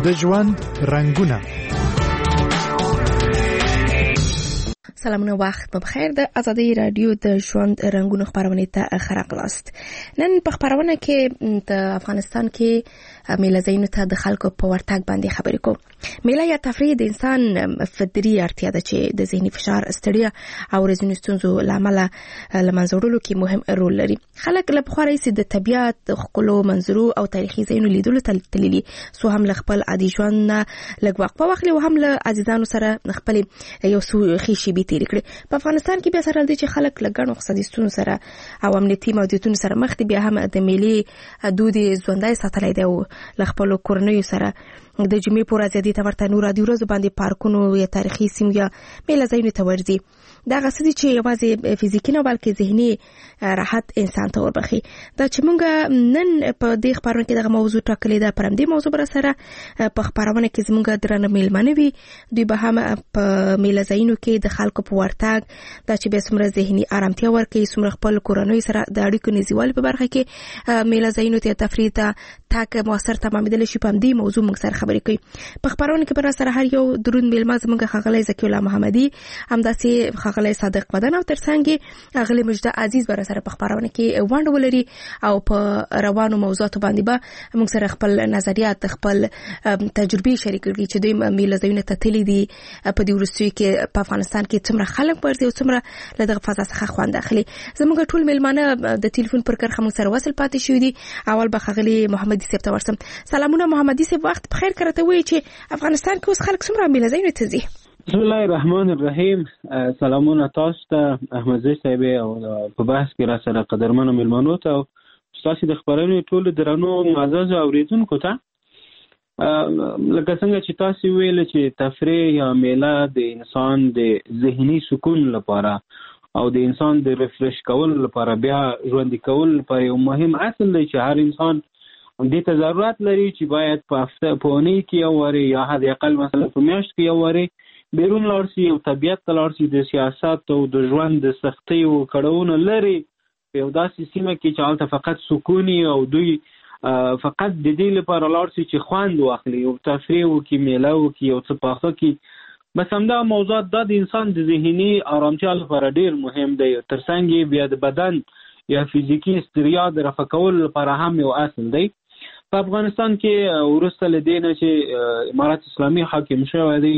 د ژوند رنگونه. سلامونه، وخت بخیر. د ازادي رادیو د ژوند رنگونو خبرونه ته خراغلاست. نن په خبرونه کې د افغانستان کې میله زینو ته د خلکو په ورتګ باندې خبرې کوم. میله یا تفریح د انسان فطري اړتیا ده چې د ذهني فشار، ستړیا او ورځنیو ستونزو لامل لمنځه وړلو کې مهم رول لري. خلک له پخوا راهیسې د طبیعت، ښکلو منظرو او تاریخي ځایونو لیدلو ته تللي، سو هم له خپل عادي ژوند نه لږ وخت په واخلي او هم له عزیزانو سره خپل یو څو ښې شېبې تېرې کړي. په افغانستان کې بیا سره دي چې خلک له ګڼو اقتصادي ستونزو سره او امنیتي موضوعاتو سره مخ دي، بیا هم د میلې دود ژوندی ساتلی دی او له خپلو کورنیو سره د جمعې په ورځ دې ته ورته نور عادي ورځو باندې پارکونو یا تاریخي سیمو یا میله ځایونو ته ورځي. دا هغه دي چې یوازې فزیکي نه بلکې ذهني راحت انسان ته وربخي. دا چې موږ نن په دې خبرونه کې دغه موضوع ټاکلې ده، پر همدې موضوع بر سره په خبرونه کې زموږ درنه میلمانه وي. دوی به هم په میله ځایونو کې د خلکو په ورتګ دا چې به څومره ذهني آرامتیا ورکوي، څومره خپل کورنۍ سره د اړیکو نږدېوالي په برخه کې میله ځایونو ته تفریح ته تاک موثر تمامېدلی شي. په همدې موضوع موږ سره خبرې کوي. په خبرونه کې بر سره هر یو درون میلمه زموږ ښاغلی ذکي الله محمدي، همداسې ښاغلی صادق بدن او ترڅنګ ښاغلی مجده عزیز بر سره په خبرونه کې ونډه ولري او په روانو موضوعاتو باندې به موږ سره خپل نظریات، خپل تجربې شریک کړي چې دوی میله ځایونو ته تللي دي. په دې وروستیو کې په افغانستان کې څومره خلک ورځي او څومره له دغه فضا څخه خوند اخلي. زموږ ټول میلمانه د ټلیفون پر کرښه موږ سره وصل پاتې شوي دي. اول به ښاغلی محمدي صاحب ته ورسم. سلامونه محمدي صاحب، وخت بخیر. کرته وایي چې افغانستان کې اوس خلک څومره میله ځایونو ته ځي؟ بسم الله الرحمن الرحیم. سلامونه تاسو ته احمدزی صاحب او په بحث کې را سره قدرمنو میلمنو ته او تاسو د خبرونې ټول درنو معزز اوریدونکو ته. لکه څنګه چې تاسو ویل چې تفریح یا میله د انسان د ذهني سکون لپاره او د انسان د ریفریش کول لپاره، بیا ژوندي کول لپاره یو مهم اصل دی چې هر انسان دې ته ضرورت لري چې باید په هفته په اونۍ کې یو وارې یا حد اقل مثلا په میاشت کې یو وارې بیرون لاړ شي او طبیعت ته لاړ شي، د سیاست او د ژوند د سختیو کړهونو لري په یو داسې سیمه کې چې هلته فقط سکون او دوی فقط د دې لپاره لاړ شي چې خوند واخلي او تفریح وکړي، میله وکړي او څه پاخه کړي. بس همدا موضوعات دا د انسان د ذهني آرامتیا لپاره ډیر مهم دی. ترڅنګ بیا د بدن یا فزیکي ستړیا د رفع کولو لپاره هم یو اصل دی. په افغانستان کې وروسته له دې نه چې امارت اسلامي حاکم شوی دی،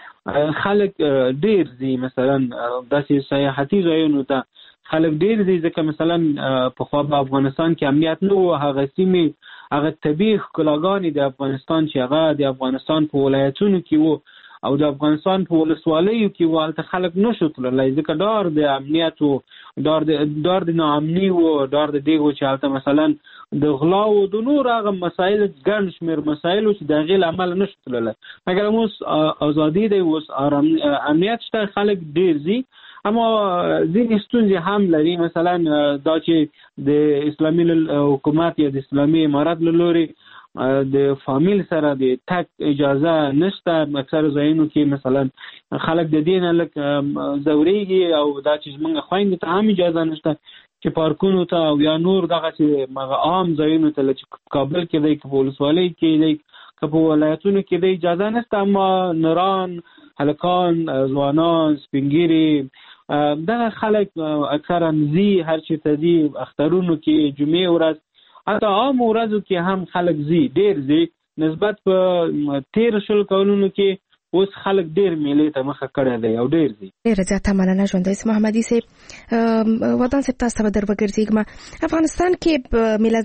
خلک ډیر ځي مثلا داسې سیاحتي ځایونو ته خلک ډیر ځي، ځکه مثلا پخوا په افغانستان کې امنیت نه و. هغه سیمې، هغه طبیعي ښکلاګانې د افغانستان چې هغه د افغانستان په ولایتونو کې و او د افغانستان په ولسوالیو کې و، هلته خلک نشو تللی ځکه ډار د امنیت و، ډار د ناامني و، ډار د دې و چې هلته مثلا د غلا او د نور هغه مسایل، ګڼ شمېر مسایل چې د هغې له امله نشو تللی. مګر اوس ازادي دی، اوس امنیت شته، خلک ډېر ځي. اما ځینې ستونزې هم لري، مثلا دا چې د اسلامي حکومت یا د اسلامي امارت له لورې د فامیل سره د تک اجازه نشته. اکثر ځایونو کې مثلا خلک د دې نه لږ ځورېږي او دا چې زموږ خویندو ته هم اجازه نشته چې پارکونو ته او یا نور دغسې عام ځایونو ته، چې کابل کې دی، که په ولسوالۍ کې دی، که په ولایتونو کې دی، اجازه نشته. اما نران، هلکان، ځوانان، سپین ږیري، دغه خلک اکثرا ځي، هر چېرته ځي، اخترونو کې، جمعې ورځ، حتی عام ورځو کې هم خلک ځي، ډېر ځي. نسبت په 13 شل کلونو کې اوس خلک ډېر میلې ته مخه کړی دی او ډېر ځي. ډېره زیاته مننه ژوندی محمدي صاحب. ودان صاحب، تاسو ته به در وګرځېږم. افغانستان کې میله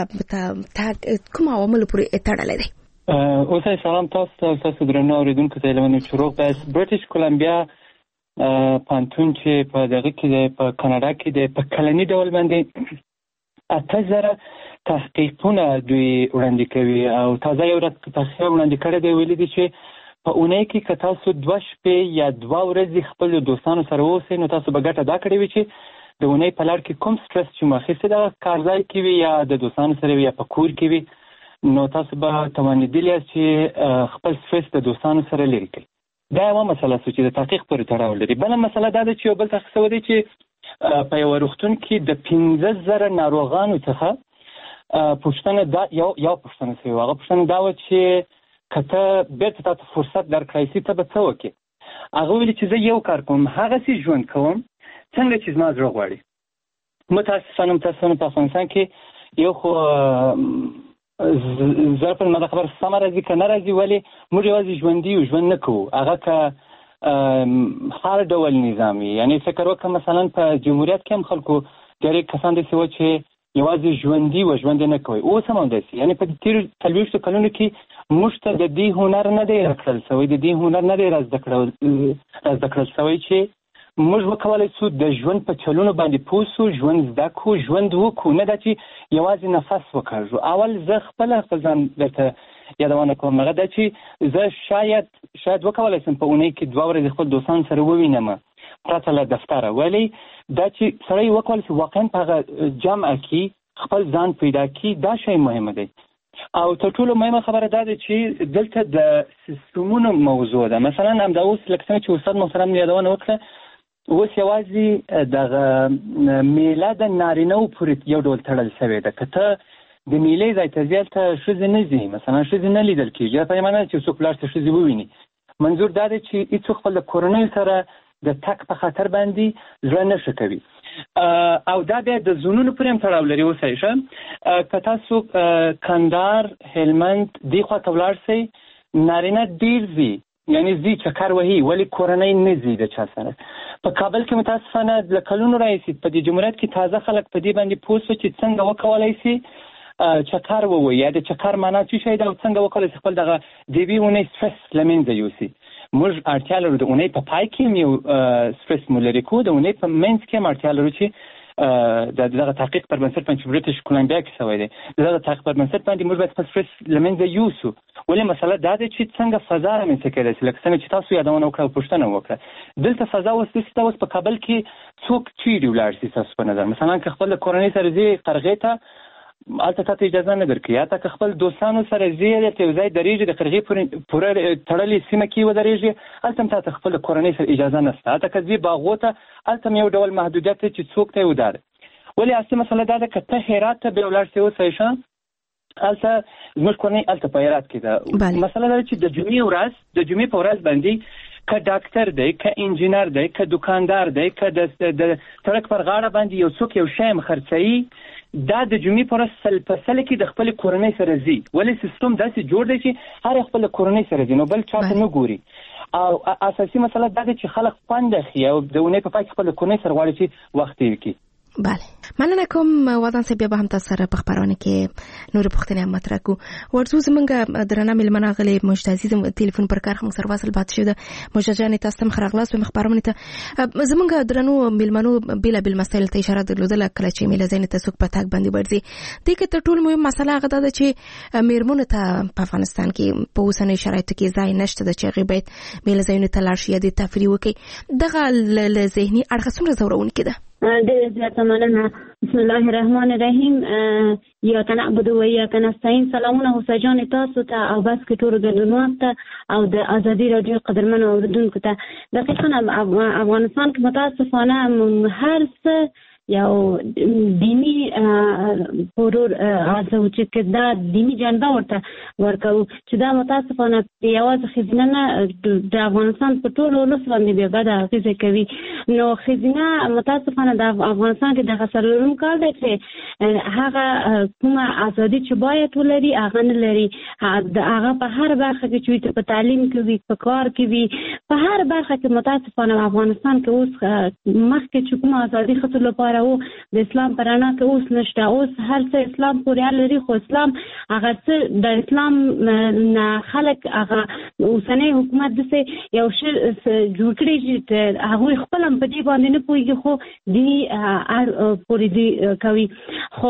ځایونه کوم عواملو پورې تړلی دی؟ اوسئ سلام تاسو ته، تاسو درنو اورېدونکو ته لمنې چروغ. بس برټش کولمبیا پانتون چې په دغه کې دی، په کاناډا کې دی، په کلني ډول باندې 8000 تحقیقونه دوی وړاندې کوي او تازه یو ورځ تحقیق وړاندې کړی دی. ویلي دي چې په اونۍ کې که تاسو 2 شپې یا 2 ورځې خپلو دوستانو سره اوسئ، نو تاسو به ګټه دا کړې وي چې د اونۍ په لار کې کوم سټرس چې مو اخیستی دغه کارځای کې وي یا د دوستانو سره وي یا په کور کې وي، نو تاسو به توانېدلي یاست چې خپل سټرس د دوستانو سره لرې کړئ. دا یوه مسله شو چې د تحقیق پورې تړاو لري. بله مسله دا ده چې یو بل تحقیق شوی دی چې په یوه روغتون کې د 15,000 ناروغانو څخه پوښتنه دا یو پوښتنه شوې وه. هغه پوښتنه دا وه چې که ته بیرته تاته فرصت درکړی شي ته به څه وکړې؟ هغه ویلي چې زه یو کار کوم، هغسې ژوند کوم څنګه چې زما زړه غواړي. متاسفانه په افغانستان کې یو خو زه پر ما دا خبره سمه راځي که نه راځي، ولې موږ یوازې ژوندي یو، ژوند نه کوو. هغه که هر ډول نظامي، یعنی فکر وکړه مثلا په جمهوریت کې هم خلکو ډېری کسان داسې وو چې یوازې ژوندي و، ژوند نه کوي. اوس هم همداسې، یعنی په تېرو 40 کلونو کې موږ ته د دې هنر نه دی راکړل شوی، د دې هنر نه دی را زده کړل شوی چې موږ وکولی شو د ژوند په چلونو باندې پوه شو، ژوند زده کړو، ژوند وکړو، نه دا چې یوازې نفس وکړو. اول زه خپله خپل ځان درته یادونه کوم، هغه دا چې زه شاید وکولی شم په اونۍ کې 2 ورځې خپل دوستان سره ووینم پرته له دفتره، ولی دا چې سړی وکولی شي واقعا په هغه جمع کې خپل ځان پیدا کړي، دا شی مهمه دی. او تر ټولو مهمه خبره دا ده چې دلته د سیستمونو موضوع ده. مثلا همدا اوس لکه څنګه چې استاد محترم یادونه وکړه، اوس یوازې دغه میله د نارینه‌و پورې یو ډول تړل شوې ده. که ته د میلې ځای ته ځې هلته ښځې نه ځي، مثلا ښځې نه لیدل کېږي. دا په معنی نه چې څوک لاړ شي ښځې وویني، منظور دا دی چې هېڅوک خپل د کورنیو سره د تګ په خاطر باندې زړه نه ښه کوي. او دا بیا د زونونو پورې هم تړاو لري. اوس ښه که تاسو کندهار، هلمند دې خوا ته ولاړ شئ، نارینه ډېر ځي، یعنی ځي چکر وهي، ولې کورنۍ نه ځي د چا سره. په کابل کې متاسفانه له کلونو راهیسې په دې جمهوریت کې تازه خلک په دې باندې پوه شو چې څنګه وکولی شي چکر ووایي، یا د چکر معنا څه شی ده او څنګه وکولی شي خپل دغه د یوې اونۍ سټرس له منځه یوسي. موږ اړتیا لرو د اونۍ په پای کې هم یو سټرس مو لرې کړو، د اونۍ په منځ کې هم اړتیا لرو چې د دغه تحقیق پر بنسټ باندې چې بریټیش کولمبیا کې شوی دی، د دغه تحقیق پر بنسټ باندې موږ باید خپل سټرس له منځه یوسو. ولې مسله دا ده چې څنګه فضا رامنځته کېدای شي، لکه څنګه چې تاسو یادونه وکړه او پوښتنه وکړه. دلته فضا اوس داسې ده، اوس په کابل کې څوک چیرې ولاړ شي ستاسو په نظر؟ مثلا که خپل کورنۍ سره ځې قرغې ته، هلته تاته اجازه نه درکوي. حتی که خپل دوستانو سره ځې هلته یو ځای درېږي، د قرغې پوره تړلې سیمه کې ودرېږي، هلته هم تاته خپل کورنۍ سره اجازه نشته. حتی که ځې باغو ته، هلته هم یو ډول محدودیت دی چې څوک ته یې وداره. ولې اصلي مسله دا ده که ته هرات ته بیا ولاړ شې، اوس ښه هلته زموږ کورنۍ هلته په هرات کې ده. مسله دا ده چې د جمعې په ورځ باندې که ډاکټر دی، که انجینر دی، که دکاندار دی، که د سړک پر غاړه باندې یو څوک یو شی هم خرڅوي، دا د جمعې په ورځ په سل کې د خپلې کورنۍ سره ځي. ولې سیستم داسې جوړ دی چې هر خپله کورنۍ سره ځي، نو بل چا ته نه ګوري. او اساسي مسله دا ده چې خلک خوند اخلي او د اونۍ په پای کې خپله کورنۍ سره غواړي چې وخت تېر کړي. بله، مننه کوم وطن صاحب. بیا به هم تاسو سره په خبرونه کې نور پوښتنې هم مطرح کوو. ورځو زمونږ درنه مېلمنه غلې مجد عزیز ټلیفون پر کار موږ سره واصل پاتې شو. د مجد جانې تاسو هم خراغلاس په خبرونه ته زمونږ درنو مېلمنو بیلابل مسایل ته اشاره درلودله. کله چې میله ځای ته څوک په تاګ باندې ورځي، دې کې تر ټولو مهم مسله هغه ده چې میرمنو ته په افغانستان کې په اوسنۍ شرایطو کې ځای نشته چې هغې باید میله ځایونو ته لاړ شي یا د تفریح وکړي. دغه له ذهني اړخه څومره ځورونکې ده؟ ډېر زیاته مننه. بسم الله الرحمن الرحیم. ایاک نعبد و ایاک نستعین. سلامونه هوسا جان تاسو ته او بس کې ټولو ګډونوالو ته او د ازادي رادیو قدرمنو اوریدونکو ته. دقیقاً افغانستان کې متاسفانه هر څه یو دینی پرور آزو چې دا دینی جنبه ورته ورکو چې دا متاسفانه یوازې ښځینه نه د افغانستان په ټولو ولس باندې بیا بده اغېزه کوي. نو ښځینه متاسفانه د افغانستان کې دغه څلورم کال دی چې هغه کومه ازادي چې باید ولري هغه نه لري. هغه په هر برخه کې چې په تعلیم کې وي، په کار کې وي، په هر برخه کې متاسفانه افغانستان کې اوس مخکې چې کومه ازادي ښځو لپاره او د اسلام پرانا کې اوس نشته. اوس هر څه اسلام پورې لري، خو اسلام هغه څه د اسلام نه خلک هغه اوسنۍ حکومت دسه یو شی جوړ کړی چې هغه خپل هم په دې باندې نه پوهیږي، خو دیني پورې دی کوي. خو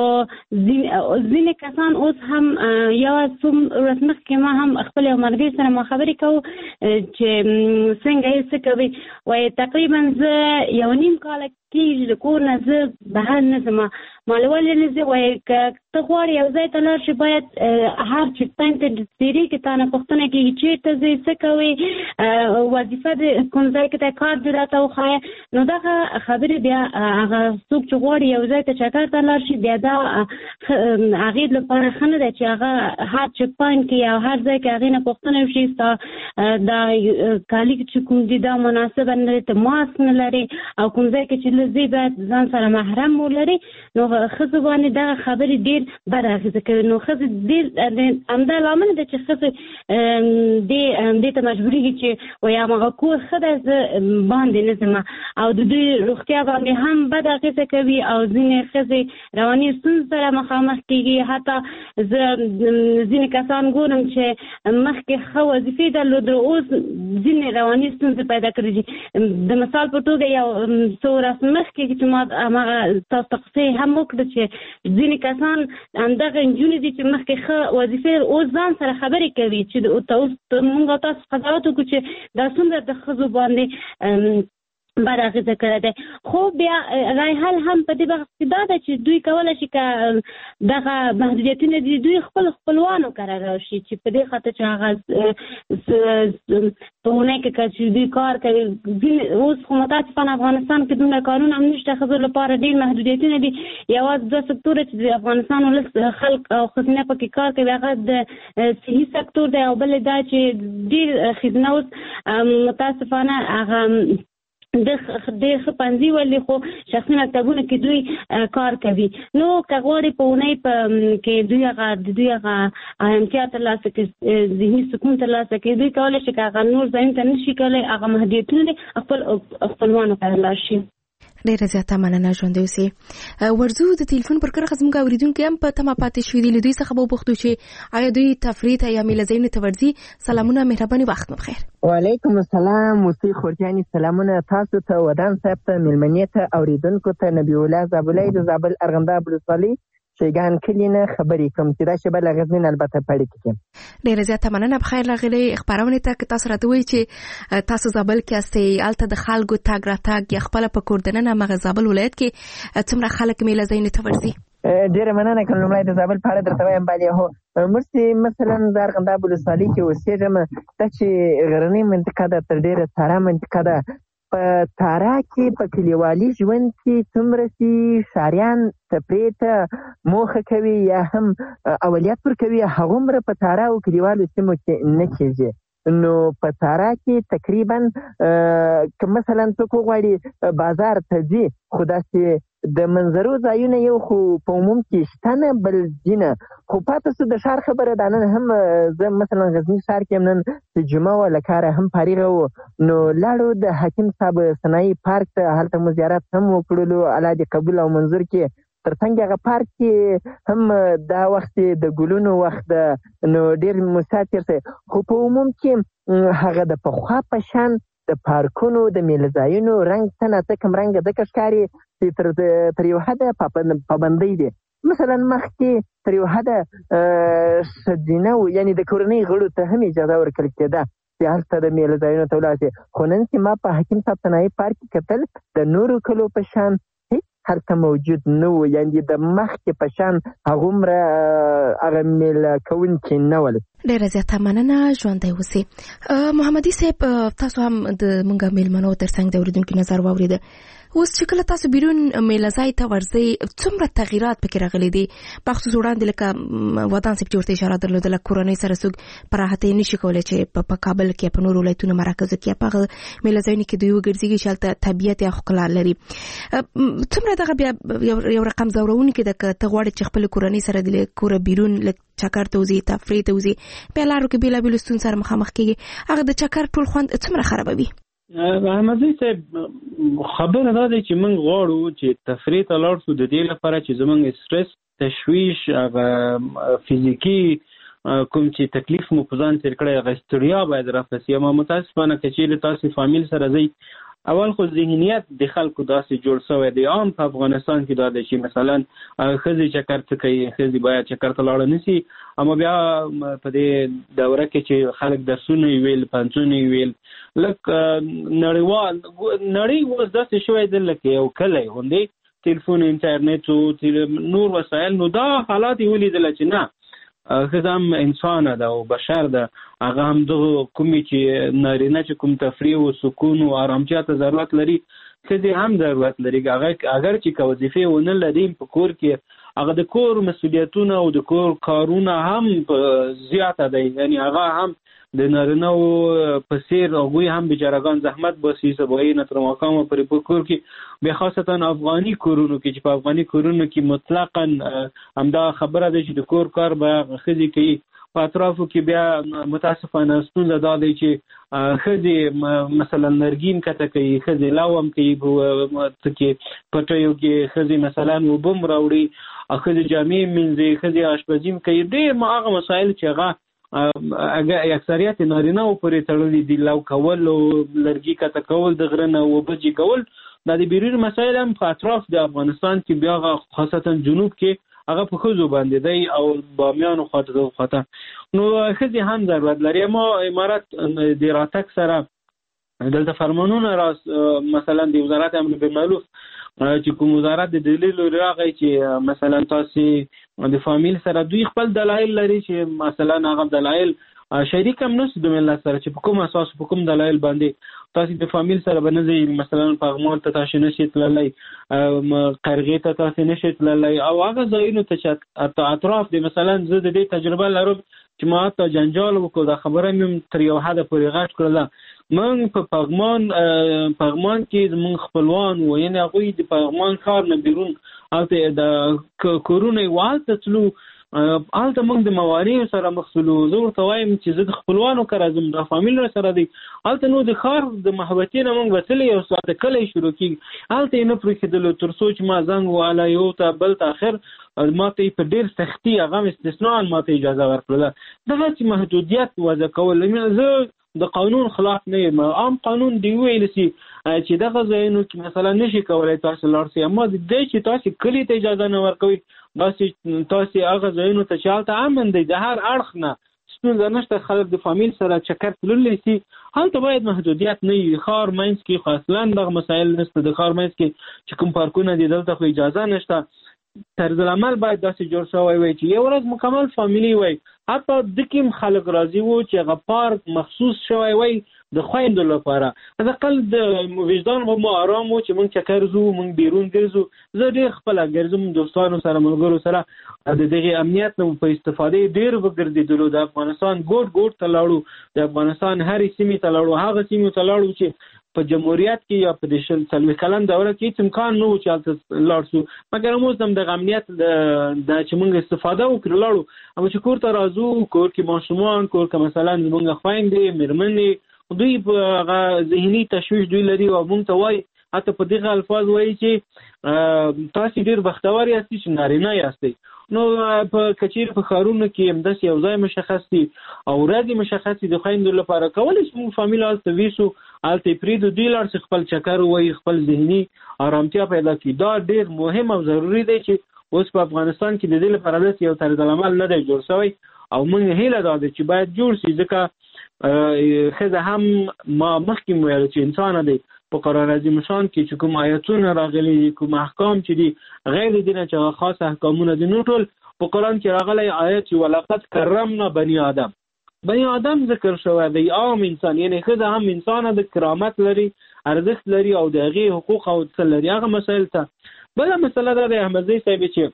ځینې کسان اوس هم یو څوم ورځ مخکې ما هم خپل یو ملګري سره ما خبرې کوو چې څنګه یې څه کوي. وایي تقریبا زه یو نیم کال کېږي د کور نه زه بهر نه ځم، مالوالې نه زه. وایي که ته غواړې یو ځای ته لاړ شي باید هر چیک پاین ته تیری کې تانه پښتنه کې چې ته زې څه کوي وظیفه د کوم ځای کې ته کار دی راته وخایه نو دا خبرې بیا هغه څوک چې غواړي یو ځای ته چکر ته لاړ شي بیا دا هغې لپاره ښه نه ده چې هغه هر چیک پاین کې یا هر ځای کې هغې نه پوښتنه وشي ستا دا کالي چې کوم دي دا مناسبه نه دی ته ماسک نه لري او کوم ځای کې چې لږ ځې باید ځان سره محرم ولري نو ښځو باندې دغه خبرې ډېر بد اغېزه کوي نو ښځې ډېر همدا لامل دی چې ښځې دې ته مجبورېږي چې وایي هماغه کور ښه دی زه باندې نه ځم او د دوی روغتیا باندې هم بد اغېزه کوي او ځینې ښځې رواني ستونزو سره مخامخ کېږي حتی زه ځینې کسان ګورم چې مخکې ښه وظیفې درلوده اوس ځینې رواني ستونزې پیدا کړي دي د مثال په توګه یو څو ورځې مخکې چې ما هماغه تاسو ته قصې هم وکړه چې ځینې کسان همدغه نجونې دي چې مخکې ښه وظیفې اوس ځان سره خبرې کوي چې اوس موږ تاسو قضاوت وکړو چې دا څومره د ښځو باندې بد اغېزه کړی دی خو بیا رای حل هم په دې بحث کې دا ده چې دوی کولی شي که دغه محدودیتونه دي دوی خپل خپلوانو کره راشي چې په دې خاطر چې هغه په اونۍ کې چې دوی کار کوي اوس خو متاسفانه افغانستان کې دومره کارونه هم نشته ښځو لپاره ډېر محدودیتونه دي یوازې دوه سکتوره چې د افغانستان ولس خلک او ښځینه پکې کار کوي هغه د صحي سکتور دی او بل دا چې ډېر ښځینه اوس متاسفانه هغه ډېر ښه پنځي ولې خو شخصي مکتبونو کې دوی کار کوي نو که غواړي په اونۍ کې دوی هغه ارامتیا ترلاسه کړي ذهني سکون ترلاسه کړي دوی کولی شي که هغه نور ځایونو ته نه شي کولی هغه محدودیتونه دي خپلوانو ته لاړ شي ډیره زیاته مننه ژوندی اوسئ ورځو د تلیفون پر کرښه زموږ اورېدونکي هم په تمه پاتې شوي دي له دوی څخه به وپوښتو چې آیا دوی تفریح ته یا میله ځایونو ته ورځي سلامونه مهرباني وخت مو بخیر وعلیکم السلام موسی خورجاني سلامونه تاسو ته ودان صاحب ته مېلمنې ته اورېدونکو ته نبی الله زابلۍ د زابل ارغنداب ولسوالۍ شیګان کلي نه خبرې کوم چې دا شیبه له غزنین البته په اړیکه کې ډېره زیاته مننه بخیر راغلی خپرونې ته که تاسو راته وایئ چې تاسو زابل کې یاستئ هلته د خلکو تګ راتګ یا خپله په کور دننه هماغه زابل ولایت کې څومره خلک میله ځایونو ته ورځي ډېره مننه کوم لومړی د زابل په اړه درته وایم باندې هو موږ چې مثلا د ارغنداب ولسوالۍ کې اوسېږم دا چې غرنۍ منطقه ده تر ډېره تاره منطقه ده په تاره کې په کلیوالي ژوند کې څومره چې ښاریان تفریح ته موخه کوي یا هم اولویت ورکوي هغومره په تاره او کلیوالو سیمو کې نه کېږي نو په تاره کې تقریبا که مثلا څوک وغواړي بازار ته ځي خو داسې د منظرو ځایونه یو خو په عموم کې شته نه بل ځینه خو پاتې سو د ښار خبره ده نن هم زه مثلا غزني ښار کې نن د جمعه وه له کاره هم فارغه وو نو لاړو د حکیم صاحب صنایي پارک ته هلته مو زیارت هم وکړلو الله دې قبول او منظور کې تر څنګ هغه پارک کې هم دا وخت د ګلونو وخت ده نو ډېر مسافر ته خو په عموم کې هغه د پخوا په شان د پارکونو د میله ځایونو رنګ څه ناڅه کوم رنګه ځکه ښکاري چې تر یو حده پابندۍ دي مثلا مخکې تر یو حده ښځینه وو یعنې د کورنۍ غړو ته هم اجازه ورکړل کېده چې هلته د میله ځایونو ته ولاړ شي خو نن چې ما په حکیم صاحب صنایي پارک کې کتل د نورو کلو په شان هلته موجود نه و یعنې د مخکې په شان هغومره هغه میله کوونکي نه ول ډېره زیاته مننه ژوندی اوسئ محمدي صاحب تاسو هم د موږ میلمنو تر څنګ د اورېدونکو نظر واورېده اوس چې کله تاسو بیرون میله ځای ته ورځئ څومره تغییرات پکې راغلي دي بخصوص وړاندې لکه ودان صاحب چې ورته اشاره درلودله کورنۍ سره څوک په راحتۍ نشي کولی چې په کابل کې په نورو ولایتونو مراکزو کې په هغه میله ځایونو کې دوی وګرځېږي چې هلته طبیعت یا ښکلا لري څومره دغه بیا یو رقم ځورونکی ده که ته غواړې چې خپلې کورنۍ سره د کوره بیرون لږ چکر ته وځي تفریح ته وځي بیا لارو کې بېلابېلو ستونزو سره مخامخ کېږي هغه د چکر ټول خوند څومره خرابوي احمدزی صاحب خبره دا دی چې موږ غواړو چې تفریح ته لاړ شو د دې لپاره چې زموږ سټرس تشویش هغه فزیکي کوم چې تکلیف مو په ځان تېر کړی هغه ستړیا باید راپسې اما متاسفانه که چېرې تاسې فامیل سره ځئ اول خو ذهنیت د خلکو داسې جوړ شوی دی عام په افغانستان کې دا دی چې مثلا ښځې چکر څه کوي ښځې باید چکر ته لاړه نه شي اما بیا په دې دوره کې چې خلک درسونه یې ویل پنځونه یې ویل لږ نړۍ اوس داسې شوی دی لکه یو کلی غوندې تلیفون انټرنیټ نور وسایل نو دا حالات یې ولیدله چې نه ښځه هم انسان ده او بشر ده، هغه هم دغه کومې چې نارینه چې کوم تفریح او سکون او آرامتیا ته ضرورت لري ښځې هم ضرورت لري. اگر چې که وظیفې ونه لري په کور کې، هغه د کور مسؤلیتونه او د کور کارونه هم زیاته دی، یعنی هغه هم د نارینه په څېر هغوی هم بیچارهګان زحمت باسي سبایي نه تر ماښامه پورې په کور کې، بیا خاصتا افغاني کورونو کې چې په افغاني کورونو کې مطلقا همدا خبره ده چې د کور کار به ښځې کوي. په اطرافو کې بیا متاسفانه ستونزه دا دی چې ښځې مثلا لرګین کته کوي، ښځې لو هم کوي، پټیو کې ښځې مثلا اوبه هم راوړي، ښځې جامې مینځي، ښځې آشپزي هم کوي. ډېر هغه مسایل چې هغه اکثریت نارینه پورې تړلي دي، لو کول او لرګي کته کول، د غره نه اوبه جي کول، دا د بیرون مسایل هم په اطراف د افغانستان کې بیا خاصتا جنوب کې هغه په ښځو باندې دی او بامیانو خواته. نو ښځې هم ضرورت لري. اما امارت د راتګ سره دلته فرمانونه مثلا د وزارت امر بالمعروف چې کوم وزارت د دلیل راغی چې مثلا تاسو د فامیل سره دوی خپل دلایل لري چې مثلا هغه دلایل شریک هم نشو د ملت سره چې په کوم اساس په کوم دلایل باندې تاسو د فامیل سره باندې مثلا پغمان ته تاسو نشئ تللی، قرغې ته تاسو نشئ تللی، او هغه ځایونو ته چې اطراف دي. مثلا زه د دې تجربه لرم چې ما ته جنجال وکړو، دا خبره مې تر یو حده پورې غټ کړله. موږ په پغمان کې زموږ خپلوان وو، یعنې هغوی د پغمان ښار نه بیرون هلته د کورونه یې هلته تلو، هلته موږ د مواریو سره مخ شولو. زه ورته وایم چې زه د خپلوانو کره ځم، دا فامیل سره دی. هلته نو د ښار د محبتې نه موږ وتلې، یو ساعته کلی شروع کېږي، هلته یې نه پرېښودلو تر څو چې ما زنګ وواله یو ته بل ته، اخر ما ته یې په ډېر سختي هغه استثناء ما ته اجازه ورکړله. دغه چې محدودیت وضع کول، زه د قانون خلاف نه یم. عام قانون دی ویل سي چې دغه ځایونو کې مثلا نشي کولای تاسو لاړ سئ، اما د دې چې تاسو کلي ته اجازه نه ورکوي، تاسو هغه ځایونو ته چې هلته امن دی، د هر اړخ نه ستونزه نشته، خلک د فامیل سره چکر تللی سي، هلته باید محدودیت نه وي. ښار منځ کې خو اصلا دغه مسایل نشته، د ښار منځ کې چې کوم پارکونه دي دلته خو اجازه نشته. طرز العمل باید داسې جوړ شوی وي چې یو ورځ مکمل فامیلی وي، حتی د کوم خلک راضي وو چې هغه پارک مخصوص شوی وي د خویندو لپاره. حداقل د وجدان مو آرام وو چې موږ چکر ځو، موږ بیرون ګرځو. زه ډېر خپله ګرځم، دوستانو سره ملګرو سره د دغې امنیت نه په استفادې ډېر وګرځېدلو. د افغانستان ګوټ ګوټ ته لاړو، د افغانستان هرې سیمې ته لاړو، هغه سیمې ته لاړو چې په جمهوریت کې یا په 40 کلن دوره کې هېڅ امکان نه و چې هلته لاړ شو، مګر هم اوس هم دغه امنیت د چې موږ استفاده وکړو لاړو. اما چې کور ته راځو، کور کې ماشومان، کور کې مثلا زموږ خویندې مېرمنې، دوی په هغه ذهني تشویش دوی لري او موږ ته وایي، حتی په دغه الفاظ وایي چې تاسو ډېر بختور یاستئ چې نارینه یاستئ. نو په کچیر په ښارونو کې همداسې یو ځای مشخص دي او ورځې مشخص دي د خویندو لپاره. کولی شو موږ فامیل هلته ویسو، هلته یې پرېږدو، دوی لاړ شي خپل چکر ووایي، خپل ذهني ارامتیا پیدا کړي. دا ډېر مهم او ضروري دی چې اوس په افغانستان کې د دې لپاره داسې یو طرز العمل نه دی جوړ شوی، او موږ هیله دا ده چې باید جوړ شي، ځکه ښځه هم ما مخکې مو ویل چې انسانه دی. په قرآن عظیم شان کې چې کوم آیتونه راغلي، کوم احکام چې دي غیر دینه چې هغه خاص احکامونه دي، نو ټول په قرآن کې راغلی آیت چې ولقد کرمنا بني آدم، بني آدم ذکر شوی دی، عام انسان، یعنی ښځه هم انسانه د کرامت لري، ارزښت لري او د هغې حقوق او څه لري. هغه مسایل ته بله مسله دا دی احمدزی صاحب چې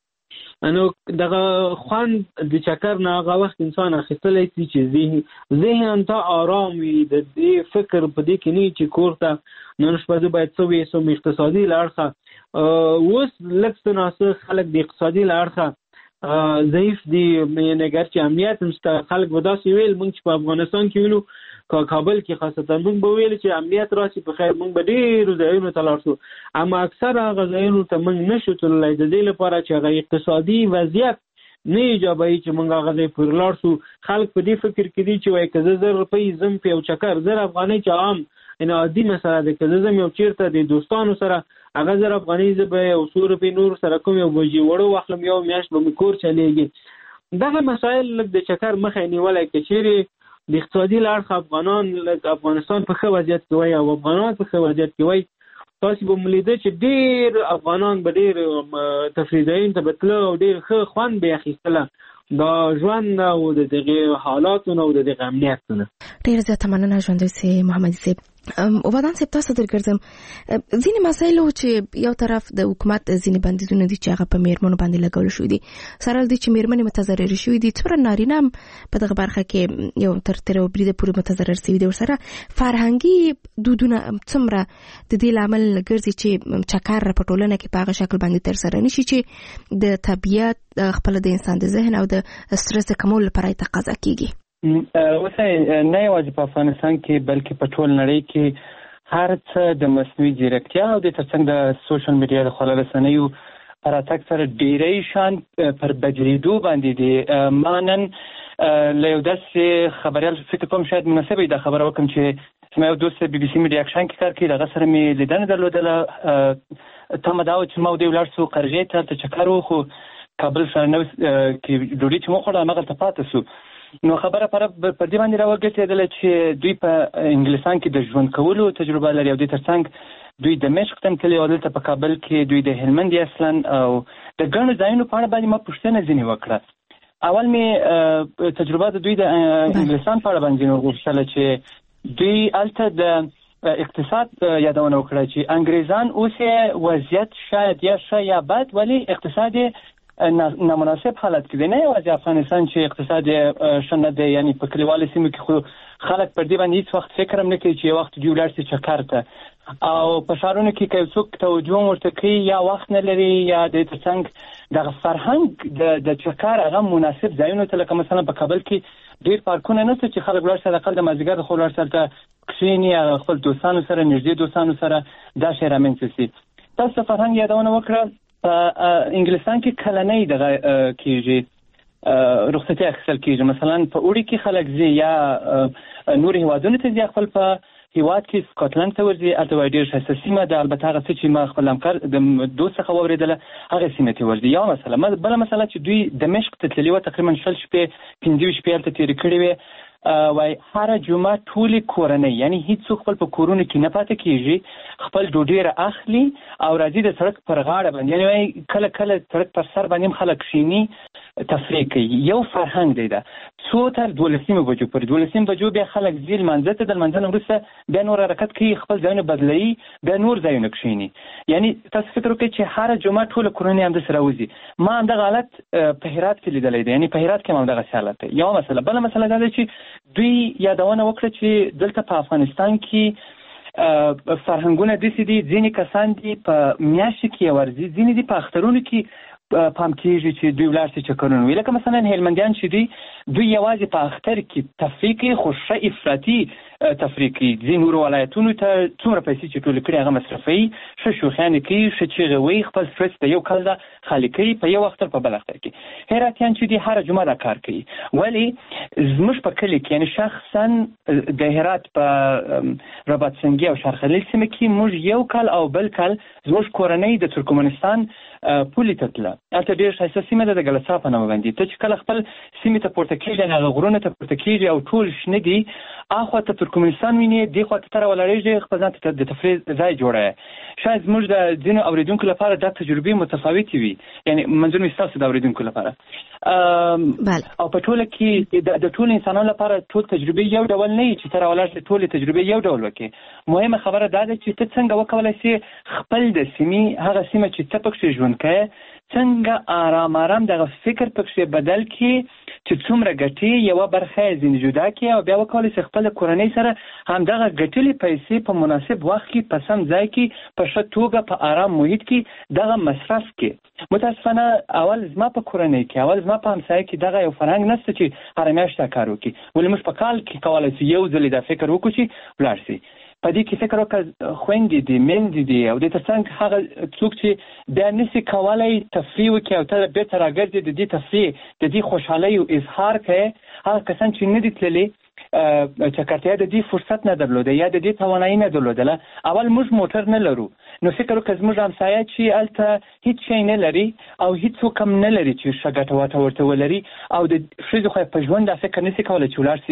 نو دغه خوند د چکر نه هغه وخت انسان اخیستلی شي چې ذهن ته آرام وي، د دې فکر په دې کې نه چې کور ته نن شپه زه باید څه ویسم. اقتصادي له اړخه اوس لږ څه ناڅه خلک د اقتصادي له اړخه ضعیف دي، نګر چې امنیت هم شته. خلک به داسې ویل موږ چې په افغانستان کې وینو، کابل کې خاصتا موږ به ویل چې امنیت راشي په خیر، موږ به ډېرو ځایونو ته لاړ شو، اما اکثر هغه ځایونو ته موږ نشو تللی د دې لپاره چې هغه اقتصادي وضعیت نه ایجابوي چې موږ هغه ځای پورې لاړ شو. خلک په دې فکر کې دي چې وایي که زه 1000 روپۍ ځم په یو چکر، 1000 افغانۍ چې عام عادي مسله ده، که زه ځم یو چېرته د دوستانو سره هغه 1000 افغانۍ زه به یو 100 روپۍ نور سره کوم یو بوجي وړو واخلم، یو میاشت به مې کور چلېږي. دغه مسایل لږ د چکر مخه نیولی. که چیرې د اقتصادي له اړخه افغانان افغانستان په ښه وضعیت کې وای او افغانان په ښه وضعیت کې وای، تاسو به ملیده چې ډېر افغانان به ډېر تفریح ځایونو ته به تله او ډېر ښه خوند به یې اخیستله. دا ژوند او د دغه حالاتو او د دغه امنیت نه. ډیر زیاته مننه ژوندوي سي محمد سي. وبدان سي تاسو درګرځم ځینې مسایل چې یو طرف د حکومت ځینې بندیزونه دي چې هغه په میرمنو باندې لګول شوی دي، سره د چې میرمنې متضرر شوی دي، څومره نارینه په دغه برخه کې یو تر بریده پورې متضرر شوی دي، ورسره فرهنګي دودونه څومره د دې لامل ګرځي چې چکر په ټولنه کې په هغه شکل باندې تر سره نشي چې د طبیعت خپل د انسان د ذهن او د سترس کمول لپاره تقاضا کیږي. اوسه نه یوازې په افغانستان کې بلکې په ټول نړۍ کې هر څه د مصنوعي ځیرکتیا او د ترڅنګ د سوشل میډیا د خلا رسنیو راتګ سره ډیری شان پر بدلیدو باندې دي. ما نن له یو داسې خبریال فکر کوم شاید مناسبه دا خبره وکم چې زما یو دوست بي بي سي میډیا اکشن کې کار کوي، دغه سره مې لیدنه درلودله. تمه دا و چې ما ودې ولاړ سو قرغې ته چکر وخو کابل سره نو کې ډوډۍ چې مو خوړه هماغلته پاتې سو. نو خبره پر دې باندې راوګرځېدله چې دوی په انګلستان کې د ژوند کولو تجربه لري او د ترڅنګ دوی د مشق تم کلی او دلته په کابل کې دوی د هلمند اصلا او د ګڼو ځایونو په اړه باندې ما پوښتنه ځینې وکړه. اول مې تجربه د دوی د انګلستان په اړه باندې وغوښتله چې دوی هلته د اقتصاد یادونه وکړه چې انګریزان اوس وضعیت شاید یا ښه یا بد ولی اقتصاد نامناسب حالت کې دی، نه یوازې افغانستان چې اقتصاد ښه نه دی، یعنی په کلیوالو سیمو کې خو خلک پر دې باندې هیڅ وخت فکر هم نه کوي چې یو وخت دوی ولاړ شي چکر ته، او په ښارونو کې که څوک توجه ورته کوي یا وخت نه لري یا د ترڅنګ دغه فرهنګ د چکر هغه مناسب ځایونو ته، لکه مثلا په کابل کې ډېر پارکونه نشته چې خلک ولاړ شي د اقل د مازدیګر د خو ولاړ سره کښېني خپل دوستانو سره نږدې دوستانو سره دا شی رامنځته شي. تاسو فرهنګ یادونه وکړه. په انګلستان کې کلنۍ دغه کېږي رخصتي اخیستل کېږي، مثلا په اوړي کې خلک ځي یا نور هیوادونو ته ځي، خپل په هیواد کې سکاټلند ته ورځي، هلته وایي ډېر ښایسته سیمه ده، البته هغه څه چې ما خپل همکار د دوست څخه واورېدله هغې سیمې ته ورځي. یوه مسله. بله مسله چې دوی دمشق ته تللي وه، تقریبا 6 شپې 15 شپې هلته تېرې کړې وې. وای هر جمعه ټولې کورنۍ یعنی هیڅوک خپل په کورونو کې نه پاتې کېږي، خپل ډوډۍ را اخلي او راځي د سړک پر غاړه باندې، یعنی وای کله کله سړک پر سر باندې خلک کښېني تفریح کوي. یو فرهنګ دی دا. څو تر 12 بجو پورې 12 بجو بیا خلک ځي لمانځه ته، د لمانځه نه وروسته بیا نور حرکت کوي، خپل ځایونه بدلوي، بیا نور ځایونه کښېني. یعنی تاسو فکر وکړئ چې هر جمعه ټوله کورنۍ همداسې راوځي. ما همدغه حالت په هرات کې لیدلی دی، یعنی په هرات کې هم همدغسې حالت دی. یوه مسله. بله مسله دا ده چې دوی یادونه وکړه چې دلته په افغانستان کې فرهنګونه داسې دي، ځینې کسان دي په میاشتې کې یو ورځي، ځینې دي په اخترونو کې پام کېږي چې دوی ولاړ شي چکرونه وي. لکه مثلا هلمندیان چې دوی یوازې په اختر کې تفریح کوي، خو ښه افراطي تفریح کوي. ځینې نورو ولایتونو ته څومره پیسې چې ټولې کړي هغه مصرفوي، ښه شوخیانې کوي، ښه چیغې وایي، خپل سټرس د یو کال خالي کوي په یو اختر په بل اختر کې. هراتیان چې دي هره جمعه دا کار کوي. ولی زموږ په کلي کې یعنی شخصا د هرات په رباط سنگي او شارخلیل سیمه کې موږ یو کال او بل کال زموږ کورنۍ د ترکمنستان پولې ته تله. هلته ډېر ښایسته سیمه ده د ګلسا په نامه باندې. ته چې کله خپل سیمې ته پورته کېږي، هغه غرونه ته پورته کېږي او ټول شنه دي، اخوا ته ترکمنستان ویني، دې خوا ته ولاړېږي، خپل ځان ته د تفریح ځای جوړوي. شاید زموږ د ځینو اورېدونکو لپاره دا تجربې متفاوتې وي، یعنی منظور مې ستاسو د اورېدونکو لپاره. او په ټوله کې د ټولو انسانانو لپاره ټول تجربې یو ډول نه وي چې ته راولاړ شې ټولې تجربې یو ډول وکړې. مهمه خبره دا ده چې ته څنګه وکولی شې خپل د سیمې هغه سیمه چې ته پکښې ژوند کوې څنګه آرام دغه فکر پکښې بدل کړي چې څومره ګټې یوه برخه یې ځینې جدا کړي او بیا وکولی شي خپله کورنۍ سره همدغه ګټلې پیسې په مناسب وخت کې په سم ځای کې په ښه توګه په آرام محیط کې دغه مصرف کړي. متاسفانه اول زما په کورنۍ کې، اول زما په همسایه کې دغه یو فرهنګ نشته چې هره میاشت دا کار وکړي. ولې موږ په کال کې کولی شو یو ځل دا فکر وکړو چې ولاړ شي. په دې کې فکر وکړه خویندې دي، میندې دي او د ترڅنګ هغه څوک چې بیا نشي کولی تفریح وکړي او ته بېرته راګرځې د دې تفریح د دې خوشحالۍ اظهار کوې، هغه کسان چې نه دي تللي چکرتیا د دې فرصت نه درلوده یا د دې توانایي نه درلودله. اول موږ موټر نه لرو، نو فکر وکړه زموږ همسایه چې هلته هېڅ شی نه لري او هېڅوک هم نه لري چې ښه ګټه واټه ورته ولري او د ښځو خو په ژوند دا فکر نشي کولی چې ولاړ شي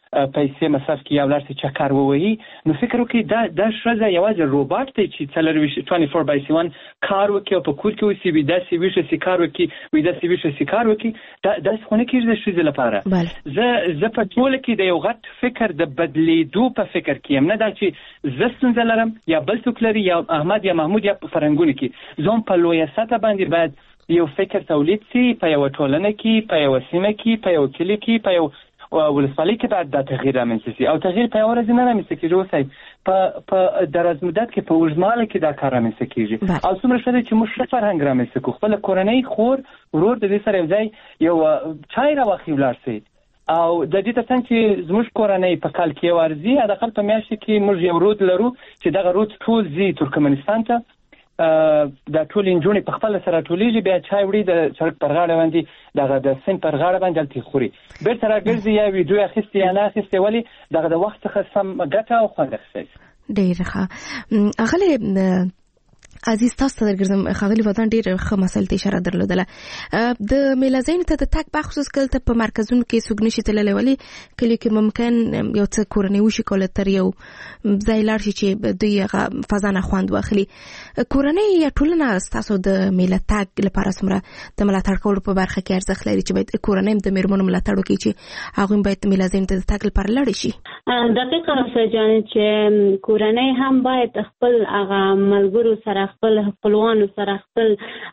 پیسې مصرف کړي یا ولاړ شي چکر ووهي، نو فکر وکړي دا ښځه یوازې روباټ دی چې 24/7 کار وکړي او په کور کې اوسي، ویده شي ویښه شي کار وکړي، ویده شي ویښه شي کار وکړي. داسې خو نه کېږي د ښځې لپاره. زه په ټوله کې د یو غټ فکر د بدلېدو په فکر کې یم، نه دا چې زه ستونزه لرم یا بل څوک لري یا احمد یا محمود یا په فرهنګونو کې. زه هم په لویه سطحه باندې باید یو فکر تولید شي په یو ټولنه کې، په یو سیمه کې، په یو کلي کې، په یو ولسوالۍ کې باید دا تغییر رامنځته شي. او تغییر په یو ورځ نه رامنځته کېږي، اوسئ په دراز مدت کې په اوږدمهاله کې دا کار رامنځته کېږي. او څومره ښه دی چې موږ ښه فرهنګ رامنځته کړو، خپله کورنۍ خور ورور د دې سره یو ځای یو چای راواخلي ولاړ شئ. او د دې ترڅنګ چې زموږ کورنۍ په کال کې یو ارزي، حداقل په میاشت کې موږ یو رود لرو چې دغه رود ټول ځي ترکمنستان ته، دا ټول نجونې په خپل سره ټولېږي، بیا چای وړي د سړک پر غاړه باندې دغه د سیند پر غاړه باندې هلته خوري، بیرته راګرځي یا ویډیو اخیستې یا نه اخیستې، ولې دغه د وخت څخه سم ګټه او خوند اخیستی. ډېر ښه. اغلی عزیز تاسو ته درګرځم، ښاغلي وطن ډېر ښه مسایل ته اشاره درلودله. د میله ځایونو ته د تګ بخصوص کله په مرکزونو کې څوک نشي تللی، ولې کلیو کې ممکن یو څه کورنۍ وشي کولی تر یو ځای لاړ شي چې دوی هغه فضا نه خوند واخلي. کورنۍ یا ټولنه ستاسو د میله تګ لپاره څومره د ملاتړ کولو په برخه کې ارزښت لري چې باید کورنۍ هم د میرمنو ملاتړ وکړي چې هغوی باید د میله ځایونو ته د تګ لپاره لاړ شي؟ دقیقه راسه جان چې کورنۍ هم باید خپل هغه ملګرو سره، خپل خپلوانو سره، خپل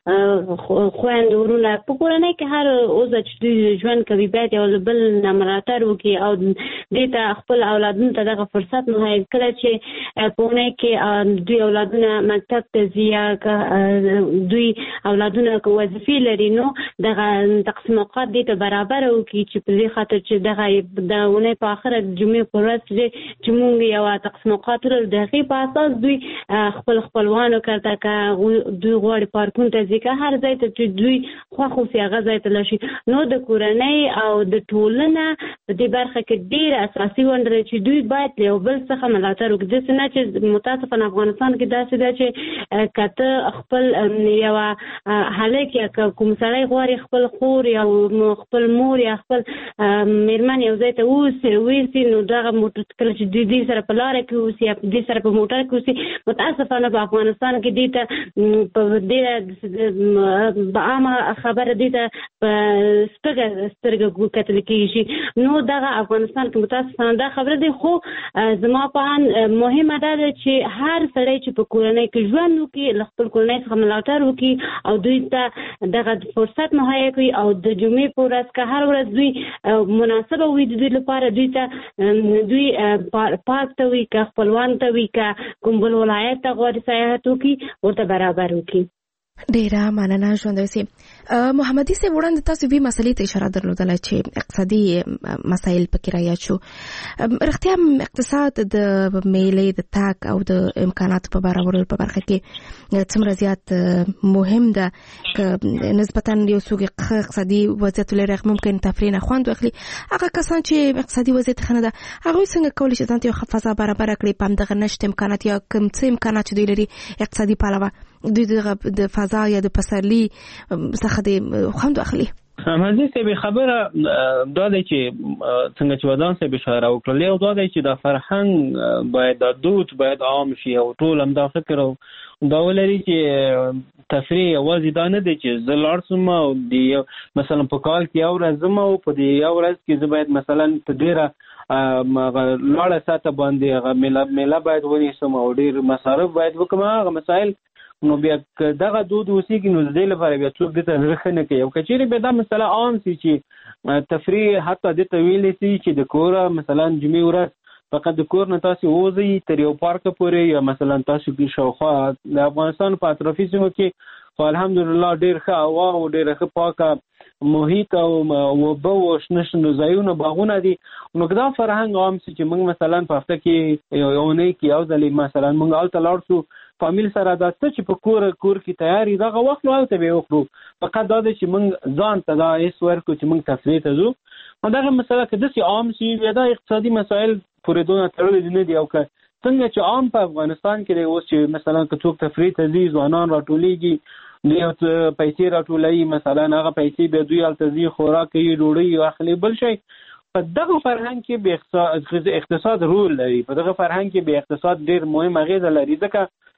خویندو ورونه په کورنۍ کې هر عضو چې دوی ژوند کوي باید یو بل نه ملاتړ وکړي او دې ته خپل اولادونو ته دغه فرصت مهیا کړي چې په اونۍ کې دوی اولادونه مکتب ته ځي یا دوی اولادونه که وظیفې لري نو دغه تقسیم اوقات دې ته برابر وکړي چې په دې خاطر چې دغه د اونۍ په آخره جمعې په ورځ چې موږ یو تقسیم اوقات ولرو، د هغې په اساس دوی خپل خپلوانو کرته که دوی غواړي پارکونو ته ځي، که هر ځای ته چې دوی خوښ اوسي هغه ځای ته لاړ شي. نو د کورنۍ او د ټولنه په دې برخه کې ډېره اساسي ونډه لري چې دوی باید له یو بل څخه ملاتړ وکړي. داسې نه چې متاسفانه افغانستان کې داسې ده چې که ته خپل یوه هلک یا که کوم سړی غواړي خپل خور یا خپل مور یا خپل میرمن یو ځای ته ووسي، نو دغه کله چې دوی سره په لاره کې اوسي یا دوی سره په موټر کې اوسي، متاسفانه په افغانستان کې دې ته په دې عامه خبره دې ته په سپږه سترګه کتل کېږي. نو دغه افغانستان کې متاسفانه دا خبره دی، خو زما په اند مهمه ده چې هر سړی چې په کورنۍ کې ژوند وکړي له خپل کورنۍ څخه ملاتړ وکړي او دوی ته دغه فرصت مهیا کړي او د جمعې په ورځ که هر ورځ دوی مناسبه وي د دوی لپاره، دوی ته دوی پارک ته وي که خپلوان ته وي که کوم بل ولایت ته غواړي سیاحت وکړي ورته برابر وکړي. ډیره مننه ژوندی سي. محمدي صاحب وړاندې تاسو وی مسلې ته اشاره درلودله چې اقتصادي مسایل پکې رایاد شو. رښتیا اقتصاد د میلې د تاک او د امکاناتو په برابرولو په برخه کې څومره زیات مهم ده که نسبتا یو څوک اقتصادي وضعیت لري ممکن تفریح نه خوند واخلي. هغه کسان چې اقتصادي وضعیت ښه نه ده هغوی څنګه کولی شي ځان ته یو فضا برابره کړي په همدغه نشت امکانات یا کوم څه امکانات چې دوی لري اقتصادي پلوه دوی د فضا یا د پسرلي څخه د خوند واخلي. حمزه صاحب خبره دا ده چې څنګه چې ودان صاحب اشاره وکړه او دا ده چې د فرهنګ باید د دود باید عام شي او ټول هم دا فکر او دا ولري چې تفریح یوازې دا نه دی چې زه لاړ شم او د مثلا په کال کې یو ورځ ځم او په دې یو ورځ کې زه باید مثلا په ډېره لاړه ساعته باندې هغه میله باید ونیسم او ډېر مصارف باید وکړم. هغه مسایل نو بیا دغه دود اوسېږي نو د دې لپاره بیا څوک دې ته رخه نه کوي او که چېرې بیا دا مسله عام شي چې تفریح حتی دې ته ویلی شي چې د کوره مثلا جمعې ورځ فقط د کور نه تاسې ووځئ تر یو پارکه پورې یا مثلا تاسو کې شاوخوا د افغانستان په اطرافي سیمو کې خو الحمدلله ډېر ښه هوا او ډېره ښه پاکه محیط او اوبه او شنه شنه ځایونه باغونه دي. نو که دا فرهنګ عام شي چې موږ مثلا په هفته کې یو اونۍ کې یو ځلې مثلا موږ هلته لاړ شو فامیل سره دا څه چې په کور کې تیاری دغه وخت نو هلته به یې وکړو. فقط دا دی چې موږ ځان ته دا حس ورکړو چې موږ تفریح ته ځو. نو دغه مسله که داسې عام شي بیا دا اقتصادي مسایل پورې دونه تړلي نه دي او که څنګه چې عام په افغانستان کې دی اوس چې مثلا که څوک تفریح ته ځي ځوانان راټولېږي دوی پیسې راټولوي مثلا هغه پیسې بیا دوی هلته ځي خوراک کوي ډوډۍ اخلي بل شی په دغه فرهنګ کې به اقتصاد رول لري، په دغه فرهنګ کې به اقتصاد ډیر مهم اغیزه لري، ځکه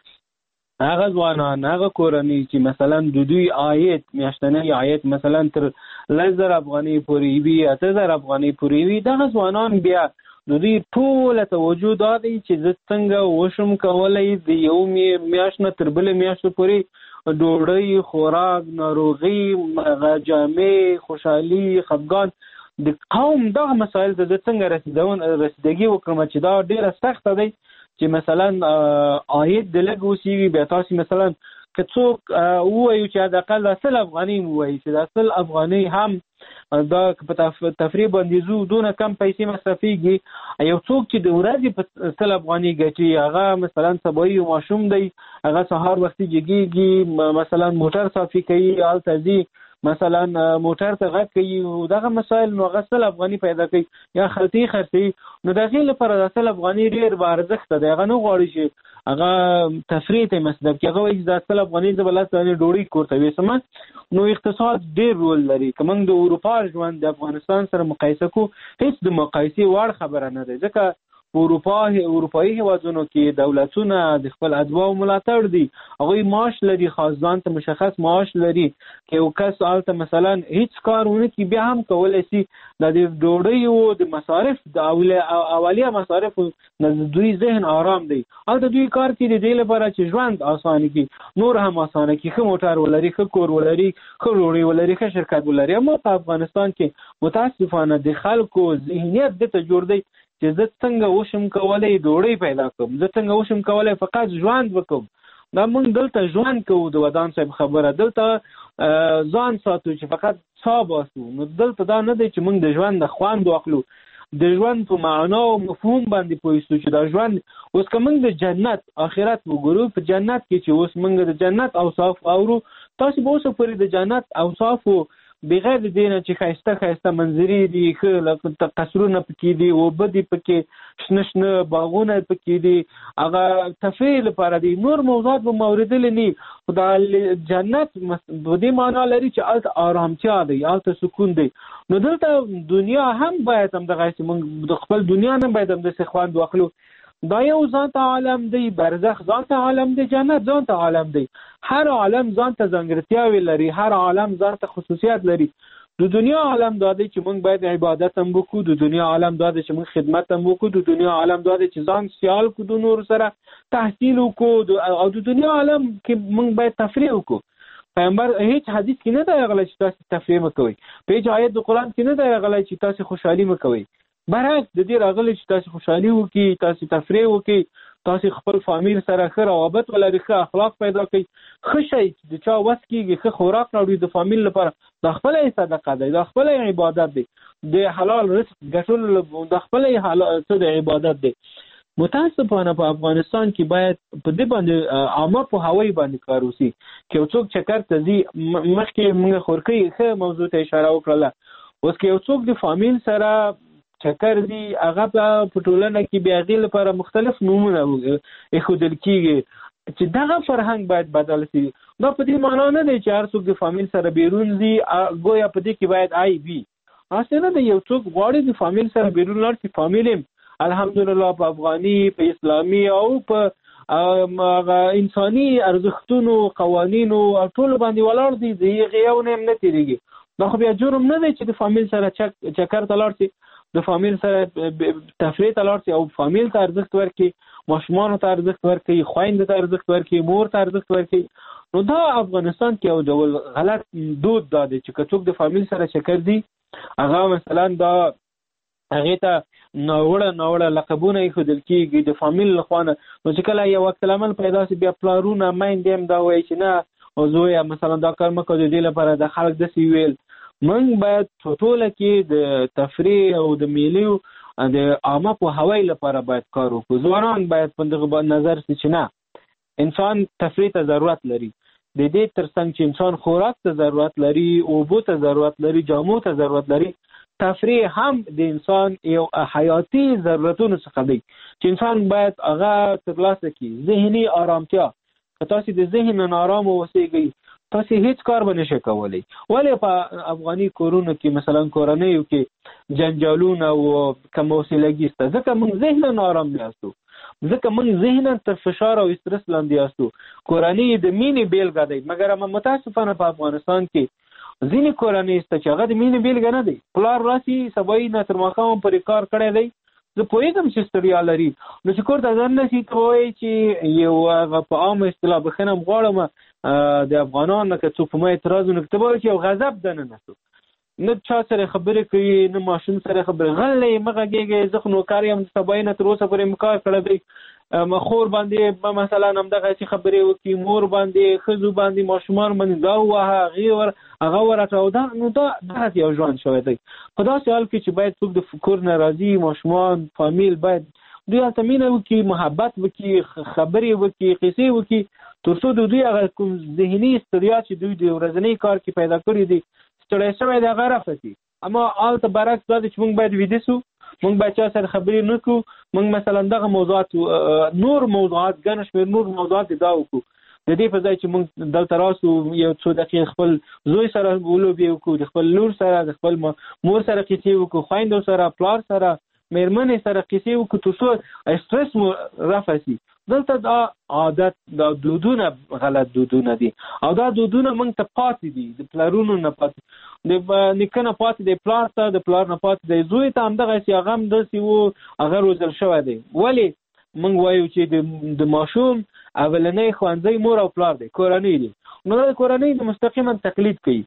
هغه ځوانان هغه کورنۍ چې مثلا د دوی عاید میاشتنی عاید مثلا تر 10,000 افغانۍ پورې وي 8,000 افغانۍ پورې وي، دغه ځوانان بیا د دوی ټوله توجه دا دی چې زه څنګه وشم کولی د یو میاشت نه تر بلې میاشتې پورې ډوډۍ، خوراک، ناروغي، جامې، خوشحالي، خفګان د قوم دغه مسایل ته د څنګه رسیدګي وکړم چې دا ډیره سخته دی چې مثلا عاید د لږ اوسېږي. بیا تاسو مثلا که څوک ووایو چې حداقل 100 افغانۍ ووایي چې 100 افغانۍ هم دا په تفریح باندې زو دونه کم پیسې مصرفېږي. یو څوک چې د ورځې په 100 افغانۍ ګټي هغه مثلا سبایي ماشوم دی، هغه سهار وختي جګېږي، مثلا موټر صافي کوي، هلته ځي مثلا موټر ته غږ کوي، دغه مسایل نو هغه 100 افغانۍ پیدا کوي یا خلطې خرڅوي. نو د هغې لپاره 100 افغانۍ ډېر با ارزښته دی، هغه نه غواړي چې هغه تفریح ته مصرف کړي، هغه وایي چې 100 افغانۍ زه به 10 دانې ډوډۍ کور ته یوسم. نو اقتصاد ډېر رول لري. که موږ د اروپا ژوند د افغانستان سره مقایسه کوو، هېڅ د مقایسې وړ خبره نه دی، ځکه اروپایي هیوادونو کې دولتونه د خپل اتباعو ملاتړ دي، هغوی معاش لري، خاص ځان ته مشخص معاش لري. که یو کس هلته مثلا هیڅ کار ونه کړي بیا هم کولی شي د ډوډیو د مصارف د اولیه مصارفو نه دوی ذهن آرام دی. هلته دوی کار کوي د دې لپاره چې ژوند اسانه کړي، نور هم اسانه کړي، ښه موټر ولري، ښه کور ولري، ښه ډوډۍ ولري، ښه شرکت ولري. اما په افغانستان کې متاسفانه د خلکو ذهنیت دته جوړ دی چې زه څنګه وشم کولی ډوډۍ پیدا کړم، زه څنګه وشم کولی فقط ژوند وکړم. دا موږ دلته ژوند کوو، د ودان صاحب خبره، دلته ځان ساتو چې فقط ساه باسو. نو دلته دا نه دی چې موږ د ژوند د خوند واخلو، د ژوند په معنا او مفهوم باندې پوه شو چې دا ژوند اوس که موږ د جنت آخرت وګورو، په جنت کې چې اوس موږ د جنت اوصاف اورو، تاسو به اوسه پورې د جنت اوصافو بغیر د دې نه چې ښایسته منظرې دي، ښه قصرونه پکې دي، اوبه دي پکې، شنه شنه باغونه پکې دي، هغه تفریح لپاره دي، نور موضوعات به مو اورېدلی نه. خو دا جنت په دې معنا لري چې هلته آرامتیا دی، هلته سکون دی. نو دلته دنیا هم باید همدغسې موږ د خپل دنیا نه باید همداسې خوند واخلو. دا یو ځان ته عالم دی، برزخ ځان ته عالم دی، جنت ځان ته عالم دی. هر عالم ځان ته ځانګړتیاوې لري، هر عالم ځان ته خصوصیات لري. د دنیا عالم دا دی چې موږ باید عبادت هم وکړو، د دنیا عالم دا دی چې موږ خدمت هم وکړو، د دنیا عالم دا دی چې ځان سیال کړو، د نور سره تحصیل وکړو، او د دنیا عالم کې موږ باید تفریح وکړو. پیغمبر هیڅ حدیث کې نه دی راغلی چې تاسو تفریح مه کوئ، په هیڅ آیت د قرآن کې نه دی راغلی چې تاسو خوشحالي مه کوئ. برعکس د دې راغلی چې تاسو خوشحالي وکړئ، تاسو تفریح وکړئ، تاسو خپل فامیل سره ښه روابط ولرئ، ښه اخلاق پیدا کړئ، ښه شی د چا وس کېږي، ښه خوراک راوړي د فامیل لپاره، دا خپله یې صدقه دی، دا خپله یې عبادت دی، د حلال رزق ګټلو دا خپله یې څه د عبادت دی. متاسفانه په افغانستان کې باید په دې باندې عامه پوهاوی باندې کار وشي. که یو څوک چکر ته ځي، مخکې موږ خورکۍ ښه موضوع ته اشاره وکړله، اوس که یو څوک د فامیل سره چکر دی، هغه په ټولنه کې بیا هغې لپاره مختلف نومونه ایښودل کېږي چې دغه فرهنګ باید بدل شي. دا په دې معنا نه دی چې هر څوک د فامیل سره بیرون ځي ګویا په دې کې باید آی وي، هسې نه دی. یو څوک غواړي د فامیل سره بیرون لاړ شي، فامیل یې الحمدلله په افغاني، په اسلامي او په انساني ارزښتونو، قوانینو او ټولو باندې ولاړ دي، د هغې یو نه هم نه تېرېږي. دا خو بیا جرم نه دی چې د فامیل سره چکر ته لاړ شي، د فامیل سره تفریح ته لاړ شي او فامیل ته ارزښت ورکړي، ماشومانو ته ارزښت ورکړي، خویندو ته ارزښت ورکړي، مور ته ارزښت ورکړي. نو دا افغانستان کې یو ډول غلط دود دا دی چې که څوک د فامیل سره چکر دی، هغه مثلا دا هغې ته ناوړه لقبونه ایښودل کېږي د فامیل له خوا نه. نو چې کله یو وقت العمل پیدا شي، بیا پلارونه میندې هم دا وایي چې نه زویه مثلا دا کار مه کوه، د دې لپاره د خلک داسې ویل. موږ باید په ټوله کې د تفریح او د میلو د عامه پوهاوی لپاره باید کار وکړو. ځوانان باید په دغه نظر شي چې نه، انسان تفریح ته ضرورت لري، د دې ترڅنګ چې انسان خوراک ته ضرورت لري، اوبو ته ضرورت لري، جامو ته ضرورت لري. تفریح هم د انسان یو حیاتي ضرورتونو څخه دی چې انسان باید هغه ترلاسه کړي. ذهني آرامتیا، که تاسو د ذهن نارامه اوسېږئ، تاسو هیڅ کار به نشئ کولی. ولې په افغاني کورونو کې مثلا کورنیو کې جنجالونه او کم حوصلګي سته، ځکه موږ ذهناً آرام نه یاستو، ځکه موږ ذهناً تر فشار او استرس لاندې یاستو. کورنۍ د مینې بیلګه دی، مګر اما متاسفانه په افغانستان کې ځینې کورنۍ سته چې هغه د مینې بیلګه نه دی. پلار راسي سبایي نه تر ماښامه پورې کار کړی دی، زه پوهېږم چې ستړیا لري، نو چې کور ته ځان نشي ته وایي چې یو هغه په عامه اصطلاح بخښنه م غواړم د افغانانو نه که څوک په ما اعتراض ونه کړي ته به وایي چې یو غضب دننه شو، نه چا سره خبرې کوي نه ماشوم سره خبرې، غلی مه غږېږئ، زه خو نوکر یم د سبایي نه تر اوسه پورې م کار کړی دی، خور باندې مثلا همدغه چې خبرې وکړي، مور باندې، ښځو باندې، ماشومان باندې دا ووهه هغه ورټاو، نو دا داسې یو ژوند شوی دی. په داسې حال کې چې باید څوک د کور نه راځي، ماشومان فامیل باید دوی هلته مینه وکړي، محبت وکړي، خبرې وکړي، قصې وکړي، تر څو د دوی هغه کوم ذهني ستړیا چې دوی د ورځني کار کې پیدا کړي دي ستړی شوی دی هغه رفع شي. اما هلته برعکس دا دی چې موږ باید ویده سو، موږ باید چا سره خبرې نه کړو، موږ مثلا دغه موضوعات نور موضوعات ګڼ شمېر نور موضوعات دا وکړو، د دې په ځای چې موږ دلته راسو یو څو دقیقې خپل زوی سره ولوبې وکړو، د خپل لور سره، د خپل مور سره قصې وکړو، خویندو سره، پلار سره، مېرمنې سره قصې وکړو، تر څو سټرس مو رفع شي. دلته دا عادت، دا دودونه غلط دودونه دي او دا دودونه موږ ته پاتې دي، د پلارونو نه پاتې، د نیکه نه پاتې دی، پلار ته د پلار نه پاتې دی، زوی ته همدغسې هغه هم داسې و، هغه روزل شوی دی. ولې موږ وایو چې د ماشوم اولنی ښوونځی مور او پلار دی، کورنۍ دی، نو دا کورنۍ د مستقیما تقلید کوي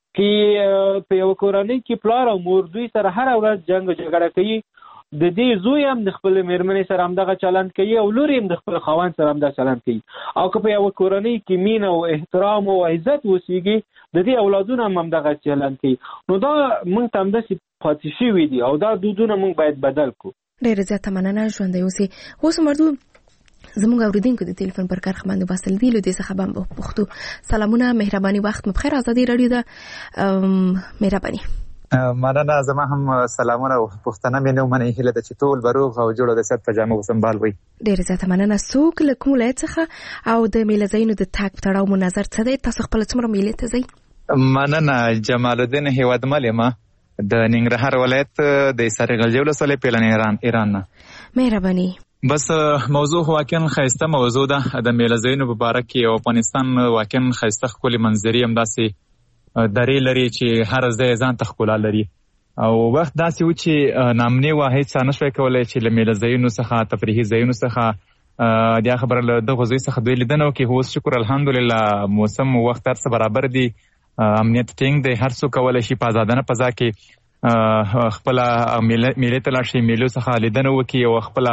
چې په یوه کورنۍ کې پلار او مور دوی سره هره ورځ جنګ او جګړه کوي، د دې زوی هم د خپل مېرمنې سره همدغه چلند کوي او لور هم د خپل خاوند سره همدغه چلند کوي. او که په یوه کورنۍ کې مینه او احترام او عزت اوسېږي، د دې اولادونه هم همدغه چلند کوي. نو دا موږ ته همداسې پاتې شوي دي او دا دودونه موږ باید بدل کړو. ډېره زیاته مننه ژوندی اوسئ. اوس مردو زموږ اوریدونکو د ټلیفون پر کارخ باندې واصل دي، له دې څخه به پوښتو. سلامونه، مهرباني، وخت مو بخیر. ازادي راډیو ده، مهرباني. مننه، زما هم سلامونه او پوښتنه مې نه ومنئ، هیله ده چې ټول به روغ او جوړ او د صحت په جامه وسنبال وي. ډېره زیاته مننه. څوک له کوم ولایت څخه او د میله ځایونو د تګ په تړاو مو نظر څه دی؟ تاسو خپله څومره میلې ته ځئ؟ مننه، جمال الدین هیوادمل یم د ننګرهار ولایت د سرغلجه ولسوالۍ پیلن ایران نه. مهرباني. بس موضوع واقعا ښایسته موضوع ده د میله ځایونو په باره کې، او افغانستان واقعا ښایسته ښکلې منظرې همداسې درې لري چې هر ځای ځان ته ښکلا لري، او وخت داسې و چې نامنې وه هېڅ څه نه شوی کولی چې له میله ځایونو څخه، تفریحي ځایونو څخه دا خبره له دغو ځای څخه دوی لیدنه وکړي. اوس شکر الحمدلله موسم وخت هر څه برابر دي، امنیت ټینګ دی، هر څوک کولی شي په ازادانه فضا کې خپله میلې ته لاړ شي، میلو څخه لیدنه وکړي او خپله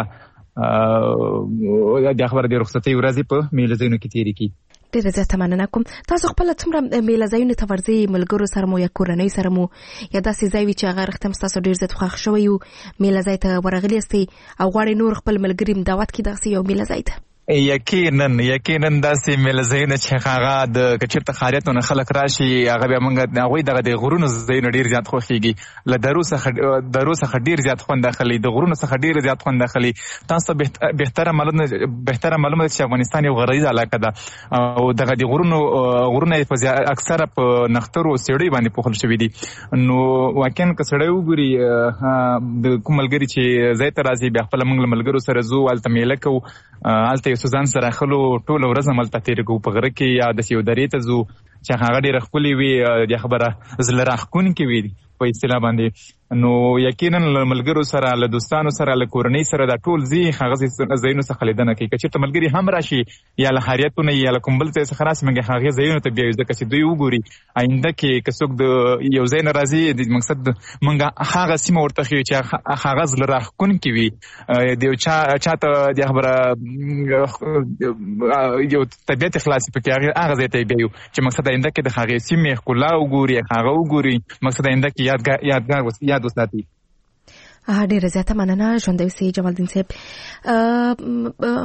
دا خبره د رخصتۍ ورځې په میله ځایونو کې تېرې کړي. ډېره زیاته مننه کوم. تاسو خپله څومره میله ځایونو ته ورځئ، ملګرو سره مو یا کورنۍ سره مو، یا داسې ځای وي چې هغه رښتیا هم ستاسو ډېر زیات خوښ شوی و، میله ځای ته ورغلي یاستئ او غواړئ نور خپل ملګري دعوت کړي داسې یو میله ځای ته؟ یقینا داسې میله ځایونه چې هغه د که چېرته ښاریاتو نه خلک راشي، هغه بیا موږ هغوی دغه د غرونو ځایونه ډېر زیات خوښېږي، له درو څخه ډېر زیات خوند اخلي، د غرونو څخه ډېر زیات خوند اخلي. تاسو ته بهتره معلومه ده چې افغانستان یو غرنیزه علاقه ده او دغه د غرونه اکثره په نښترو او څېړیو باندې پوښل شوي دي. نو واقعا که سړی وګوري د کوم ملګري چې ځای ته راځي، بیا خپله موږ له ملګرو سره ځو، هلته میله کوو، هلته یو څه ځان سره اخلو، ټوله ورځ هم هلته تېره کوو، په غره کې یا داسې یو درې ته ځو چې هغه ډېره ښکلې وي، دا خبره زړه راښکونکې وي په اصطلاح باندې. نو یقینا له ملګرو سره، له دوستانو سره، له کورنۍ سره دا ټول هغه ځایونو څخه لیدنه کوي. که چېرته ملګري هم راشي یا له ښاریاتو نه یا له کوم بل ځای څخه راشي، موږ هغې ځایونو ته بیایو، ځکه چې دوی وګوري آینده کې که څوک د یو ځای نه راځي، د مقصد موږ هغه سیمه ورته ښیو چې هغه زړه راښکونکې وي، د یو چا ته د خبره یو طبیعت خلاصي پکې، هغه ځای ته یې بیایو چې مقصد آینده کې د هغې سیمې ښکلا وګوري، هغه وګوري، مقصد آینده کې یادګار وساتي. ډېره زیاته مننه ژوندی اوسئ جمال الدین صاحب.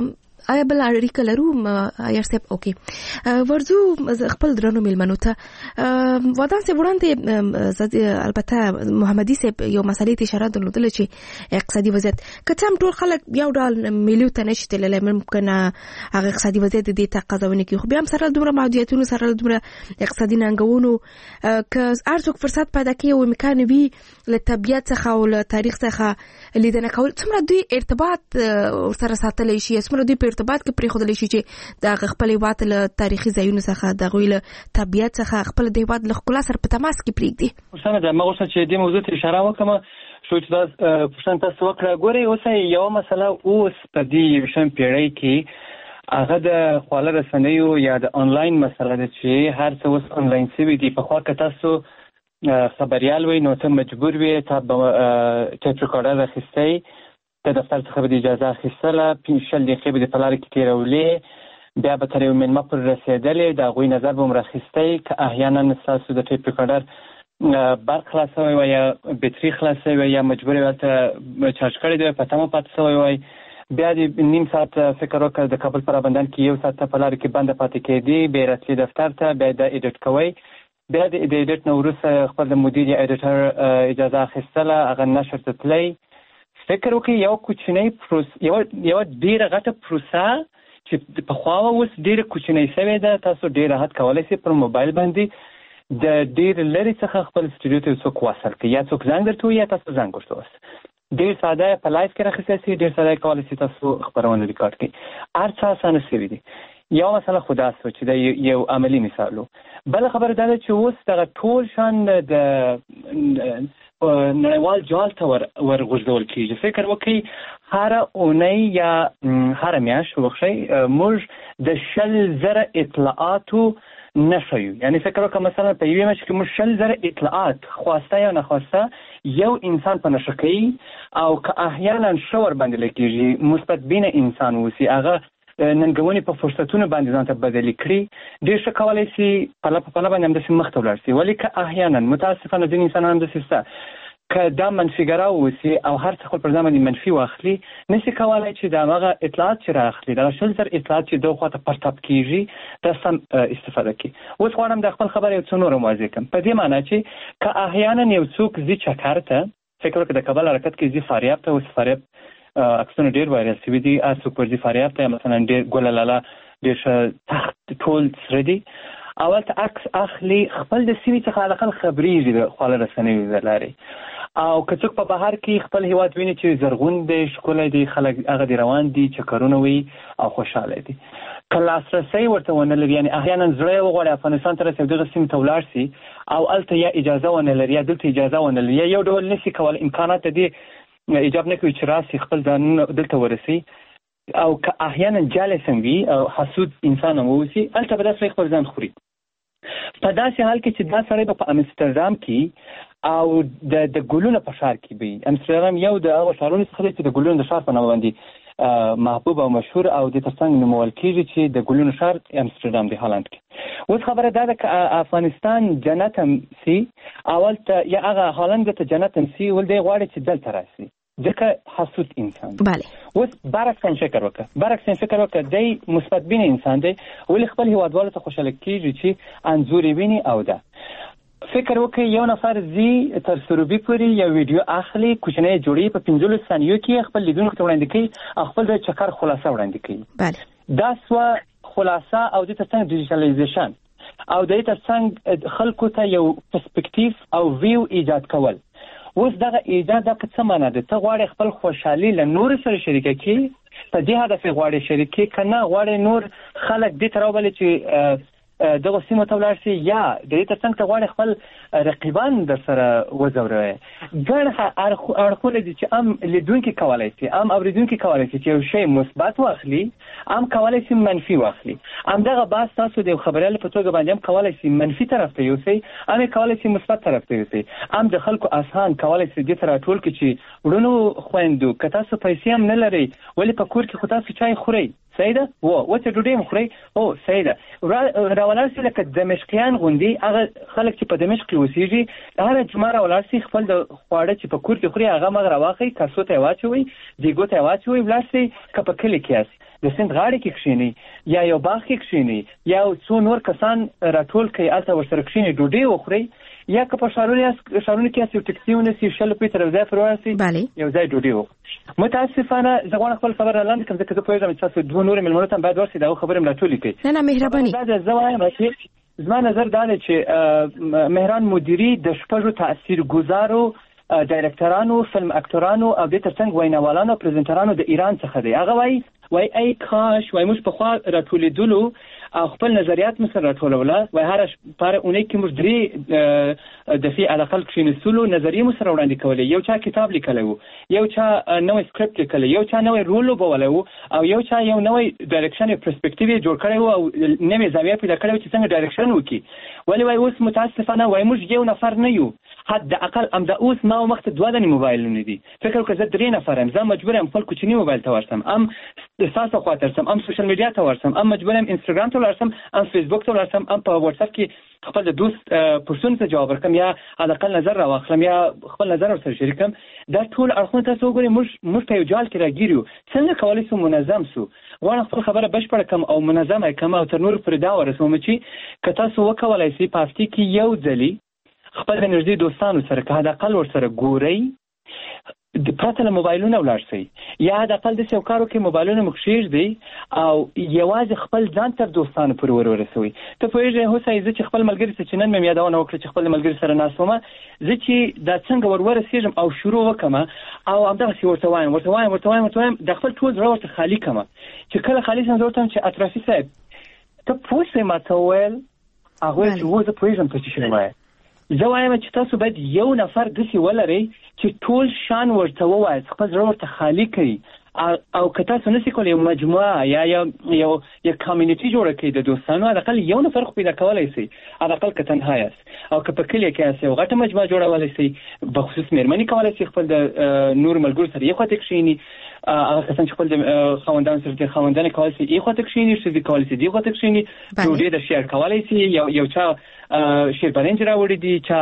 آیا بل اړیکه لرو عیار صاحب؟ اوکې ورځو خپل درنو میلمنو ته ودان صاحب وړاندې البته محمدي صاحب یو مسلې ته اشاره درلودله چې اقتصادي وضعیت که څه هم ټول خلک یو ډول میلیو ته نشي تللی ممکنه هغه اقتصادي وضعیت د دې تقاضا ونه کړي خو بیا هم سره دومره محدودیتونو سره دومره اقتصادي ننګونو که هر څوک فرصت پیدا کوي او امکان وي له طبیعت څخه او له تاریخ څخه لیدنه کول څومره دوی ارتباط ورسره ساتلی شي څومره دوی په ارتباط کې پرېښودلی شي چې د خپل هېواد له تاریخي ځایونو څخه د هغوی له طبیعت څخه خپل د هېواد له ښکلا سره په تماس کې پرېږدي. پوښتنه ده ما غوښتل چې دې موضوع ته اشاره وکړم شو چې دا پوښتنه تاسو وکړه. ګورئ اوس یوه مسله اوس په دې 21 پېړۍ کې هغه د خواله رسنیو یا د آنلاین مسله ده چې هر څه اوس آنلاین شوي دي. پخوا که تاسو خبریال وئ نو ته مجبور وې تا به ټیپ ریکارډر اخیستی د دفتر څخه به د اجازه اخیستله 5-6 دقیقې به د په لاره کې تېرولې بیا به تر یو میلمه پورې رسېدلې د هغوی نظر به م راخیستی که احیانا ستاسو د ټیپ ریکارډر برق خلاص شوی وای یا بټري خلاص شوی وای یا مجبور یې هلته چارج کړی دی په تمه پاتې شوی وای بیا د نیم ساعت فکر وکړه د کابل په رابندان کې 1 ساعت په لاره کې بنده پاتې کېدي بیا راتلې دفتر ته بیا د ایډیټ کوئ بیا د ایډیټ نه وروسته خپل د مدیر یا ایډیټر اجازه اخیستله هغه نشر ته تللی فکر وکړئ یوه کوچنۍ یوه ډېره غټه پروسه چې پخوا اوس ډېره کوچنۍ شوې ده تاسو ډېر راحت کولی شئ پر موبایل باندې د ډېر لرې څخه خپل سټوډیو ته څوک وصل کړي یا څوک زنګ درته ووایي یا تاسو زنګ ورته ووست ډېر ساده په لایف کې راخیستی شئ ډېر ساده کولی شئ تاسو خپرونه ریکارډ کړئ هر څه اسانه شوي دي. یو مسله خو دا شوه چې دا یو عملي مثال و. بله خبره دا ده چې اوس دغه ټول شان د نړیوال جال ته ورغورځول کېږي. فکر وکړئ هره اونۍ یا هره میاشت وبخښئ موږ د 100,000 اطلاعاتو نښه یو یعنې فکر وکړه مثلا په یوې میاشت کې موږ 100,000 اطلاعات خواسته یا نخواسته یو انسان په نښه کوي او که احیانا ښه ورباندې لګېږي مثبت بینه انسان اوسي هغه ننګونې په فرصتونو باندې ځان ته بدلې کړي ډېر ښه کولی شي پله په پله باندې همداسې مخ ته ولاړ شي. ولې که احیانا متاسفانه ځینې انسانان همداسې شته که دا منفیګرا واوسي او هر څه خپل پر ځان باندې منفي واخلي نشي کولی چې د همغه اطلاعات چې رااخلي دغه 100,000 اطلاعات چې دغه خواته پرتاب کېږي دا سم استفاده کړي. اوس غواړم د خپل خبره یو څه نور هم واضح کړم په دې معنی چې که احیانا یو څوک ځي چکر ته فکر وکړه د کابل حرکت کې ځي فاریاب ته اوس فاریاب عکسونه ډېر وایرل شوي دي هر څوک ورځي فاریاب ته مثلا ډېر ګله لاله ډېر ښه تخت ټول سره دي او هلته عکس اخلي خپل د سیمې څخه حداقل خبرېږي د خواله رسنیو د لارې او که څوک په بهر کې خپل هېواد ویني چې زرغون دی ښکلی دی خلک هغه دی روان دي چکرونه وي او خوشحاله دي که لاسرسی ورته ونه لري یعنې احیانا زړه یې وغواړي افغانستان ته رسي او دغه سیمې ته ولاړ شي او هلته یا اجازه ونه لري یا دلته اجازه ونه لري یا یو ډول نشي کولی امکانات د دې ایجاب نه کوي چې راسي خپل ځانونه دلته ورسي او که احیانا جالس هم وي او حسود انسان هم واوسي هلته به دا سړی خپل ځان خوري. په داسې حال کې چې دا سړی به په امستردام کې او د ګلونو په ښار کې وي. امستردام یو د هغو ښارونو څخه دی چې د ګلونو د ښار په نامه باندې محبوب او مشهور او د ترڅنګ نومول کېږي چې د ګلونو ښار امستردام دی هالند کې. اوس خبره دا ده که افغانستان جنت هم سي او هلته یا هغه هالند ته جنت هم سي ول دی غواړي چې دلته راسي ځکه حسود انسان بله اوس برعکس فکر وکړه دی مثبت بین انسان دی ولې خپل هیوادوالو ته خوشحاله کېږي چې انځور یې ویني او ده فکر وکړئ یو نفر ځي تر سروبي پورې یو ویډیو اخلي کوچنۍ جوړوي په 15 ثانیو کې خپل لیدونکو ته وړاندې کوي او خپل د چکر خلاصه وړاندې کوي. دا سوه خلاصه او د ترڅنګ ډیجیټلایزیشن او د ترڅنګ خلکو ته یو پرسپیکټیو او ویو ایجاد کول. اوس دغه ایجاد د څه معنی ده ته غواړې خپل خوشحالي له نورو سره شریکه کړي په دې هدف یې غواړې شریکې که نه غواړې نور خلک دې ته راوبلې چې دغه سیمو ته ولاړ شي یا د دې ترڅنګ ته غواړې خپل رقیبان در سره وځوروي. ګڼ اړخونه دي چې هم لیدونکي کولی شي هم اورېدونکي کولی شي چې یو شی مثبت واخلي هم کولی شي منفي واخلي. همدغه بحث تاسو د خبریال په توګه باندې هم کولی شي منفي طرف ته یوسئ هم یې کولی شي مثبت طرف ته یوسئ هم د خلکو اذهان کولی شي دې ته راټول کړي چې وړونو خویندو که تاسو پیسې هم نه لرئ ولې په کور کې خو تاسو چای خورئ صحیح ده وچه ډوډۍ هم خورئ او صحیح ده راولاړ شي لکه دمشقیان غوندې هغه خلک چې په دمشق کې اوسېږي هره جمعه راولاړ شي خپل د خواړه چې په کور کې خوري هغه مغ راواخئ کاسو ته یې واچوئ دیګو ته یې واچوئ ولاړ شئ که په کلي کې یاست د سیند غاړې کې کښینی یا یو باغ کې کښینی یا څو نور کسان راټول کړئ هلته ورسره کښینی ډوډۍ وخورئ یا که په ښارونو کې یاست یو ټکسي ونیسئ 100 روپۍ تر یو ځای پورې ورسئ یو ځای ډوډۍ وخورئ. متاسفانه زه غواړم خپل خبره لاندې کړم ځکه زه پوهېږم چې تاسو دوه نورې مېلمنو ته هم باید ورسئ د هغو خبرې هم راټولې کړئ. نه مهرباني زه وایم چې زما نظر دا دی چې مهران مدیری د 6 تاثیرګذارو ډایرکټرانو فلم اکټورانو او د ترڅنګ ویناوالانو پریزنټرانو د ایران څخه دی. هغه وای ای کاش وای موږ په خوا راټولېدلو او خپل نظریات مو سره راټولوله وای هر پاره اونۍ کې موږ 3 دفعې علاقل کښېنستلو نظریې مو سره وړاندې کولې. یو چا کتاب لیکلی و یو چا نوی سکرپټ لیکلی یو چا نوی رول لوبولی و او یو چا یو نوی ډایرکشن پرسپیکټیو یې جوړ کړی و او نوې زاویه پیدا کړې و چې څنګه ډایرکشن وکړي. ولې وای اوس متاسفانه وای موږ یو نفر نه یو حد اقل همدا اوس ما مخته 2 دانې موبایلونه دي. فکر وکړه زه 3 نفر یم زه مجبور یم خپل کوچني موبایل ته ورسم ام ستاسو خوا ته ورسم ام سوشل میډیا ته ورسم ام مجبور یم انسټاګرام ته ورسم ام فیسبوک ته ورسم ام په واتس اپ کې خپل د دوست پرسون ته جواب ورکم یا حداقل نظر راواخلم یا خپل نظر ورسره شریکم. دا ټول اړخونه تاسو وګورئ موږ په یو جال کې راګیر یو. څنګه کولی سو منظم سو غواړم خپل خبره بشپړه کم او منظمه کم او تر نورو پورې دا ورسوم چې که تاسو وکولای سئ په هفتې کې یو ځلې خپل د نږدې دوستانو سره که حداقل ورسره ګورئ پرته له موبایلونه ولاړ شئ یا حداقل داسې یو کار وکړئ موبایلونه مو کښېږدئ او یوازې خپل ځان تر دوستانو پورې ورسوئ. ته پوهېږې هوسۍ زه چې خپل ملګري ته چې نن مې یادونه وکړه چې خپل ملګري سره ناست ومه زه چې دا څنګه ورسېږم او شروع وکړم او همدغسې ورته وایم د خپل ټول زړه ورته خالي کړم چې کله خالي شم زه ورته وایم چې اطرافي صاحب ته پوه شئ ما ته وویل هغوی چې و زه پوهېږم ته څه شی وایې. زه وایم چې تاسو باید یو نفر داسې ولرئ چې ټول شان ورته ووایاست خپل زړه ورته خالي کړئ او که تاسو نسئ کولی یو مجموعه یا یو کمیونټي جوړه کړئ د دوستانو حداقل یو نفر خو پیدا کولی سئ حداقل که تنها یاست او که په کلي کې یاست یو غټه مجموعه جوړولی سئ بخصوص مېرمنې کولی سئ خپل د نورو ملګرو سره یې خواته کښېني هغه کسان چې خپل د خاوندانو سره چې خاوندانې کولی سي یې خواته کښېني ښځې کولی سي دې خواته کښېني ډوډۍ د شیر کولی سي یو چا شیربرنج راوړي دي چا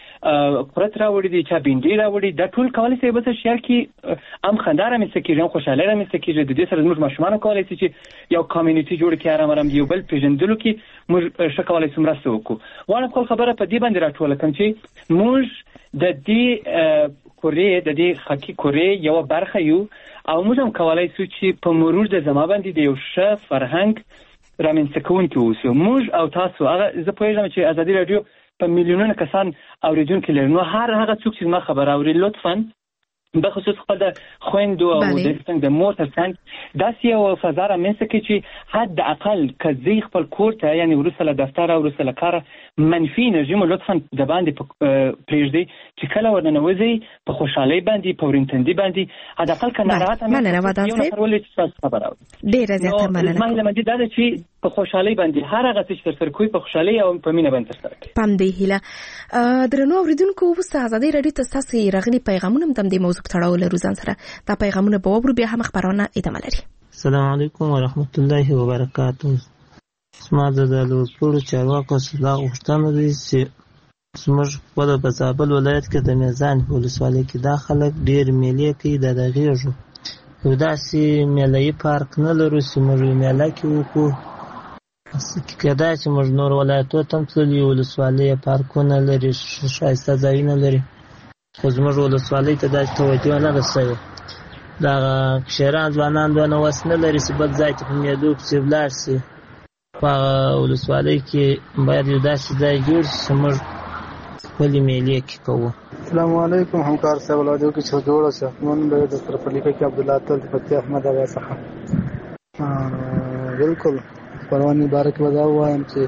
قرت راوړي دي چا بینډۍ راوړي دا ټول کولی سي بس شیر کې هم خندا رامنځته کېږي هم خوشحالۍ رامنځته کېږي. د دې سره زموږ ماشومان کولی سي چې یو کمیونټي جوړ کړي ارام یو بل پېژندلو کې موږ ښه کولی سو مرسته وکړو. غواړم خپل خبره په دې باندې راټوله کړم چې موږ د دې کورې د دې خاکي کورې یوه برخه یو او موږ هم کولی سو چې په مرور د زمان باندې د یو ښه فرهنګ رامنځته کوونکي اوسو. موږ او تاسو هغه زه پوهېږم چې ازادي راډیو په میلیونونه کسان اورېدونکي لري نو هر هغه څوک چې زما خبره اوري لطفا بخصوص خپل د خویندو او د مور تر څنګ داسې یو فضا رامنځته کړي چې حد اقل که زی خپل کور ته یعنې وروسته له دفتره وروسته له کاره منفي انرژي مو لطفا د باندې پرېږدئ چې کله ورننوځئ په خوشحالۍ باندې په ورینتندي باندې حداقل که ناراحت هم یو نفر ولرئ چې ستاسو خبره اوري. ډېره زیاته مننه. زما هیله مندي دا ده چې په خوشحالۍ باندې هر هغه څه چې ترسره کوئ په خوشحالۍ او په مینه باندې ترسره کړئ. په همدې هیله درنو اورېدونکو اوس ازادي راډیو ته ستاسې راغلي پیغامونه هم د همدې موضوع په تړاو لرو ځان سره دا پیغامونه به واورو بیا هم خپرونه ادامه لري. السلام علیکم ورحمت الله وبرکاته. زما د لوړپوړو چارواکو څخه دا غوښتنه ده چې زموږ خپله په زابل ولایت کې د میزان په ولسوالۍ کې دا خلک ډېر میلې کوي د غېږو یو داسې میله یي پارک نه لرو چې موږ یو میله کې وکړو کېدای چې موږ نور ولایتو ته هم تللي ولسوالۍ پارکونه لري ښایسته ځایونه لري خو زموږ ولسوالۍ ته داسې توجه نه ده شوې. دغه کشران ځوانان دونه وس نه لري چې بل ځای ته په میلو پسې ولاړ شي. په هغه ولسوالۍ کې باید یو داسې ځای جوړ شي چې موږ خپلې میلې کې کوو. السلام علیکم همکار صاحب ولادیو کې چې جوړه شي من به د سره په لیکه کې عبدالله تل فتح احمد اوا څخه بالکل پروانې باره کې ودا وایم چې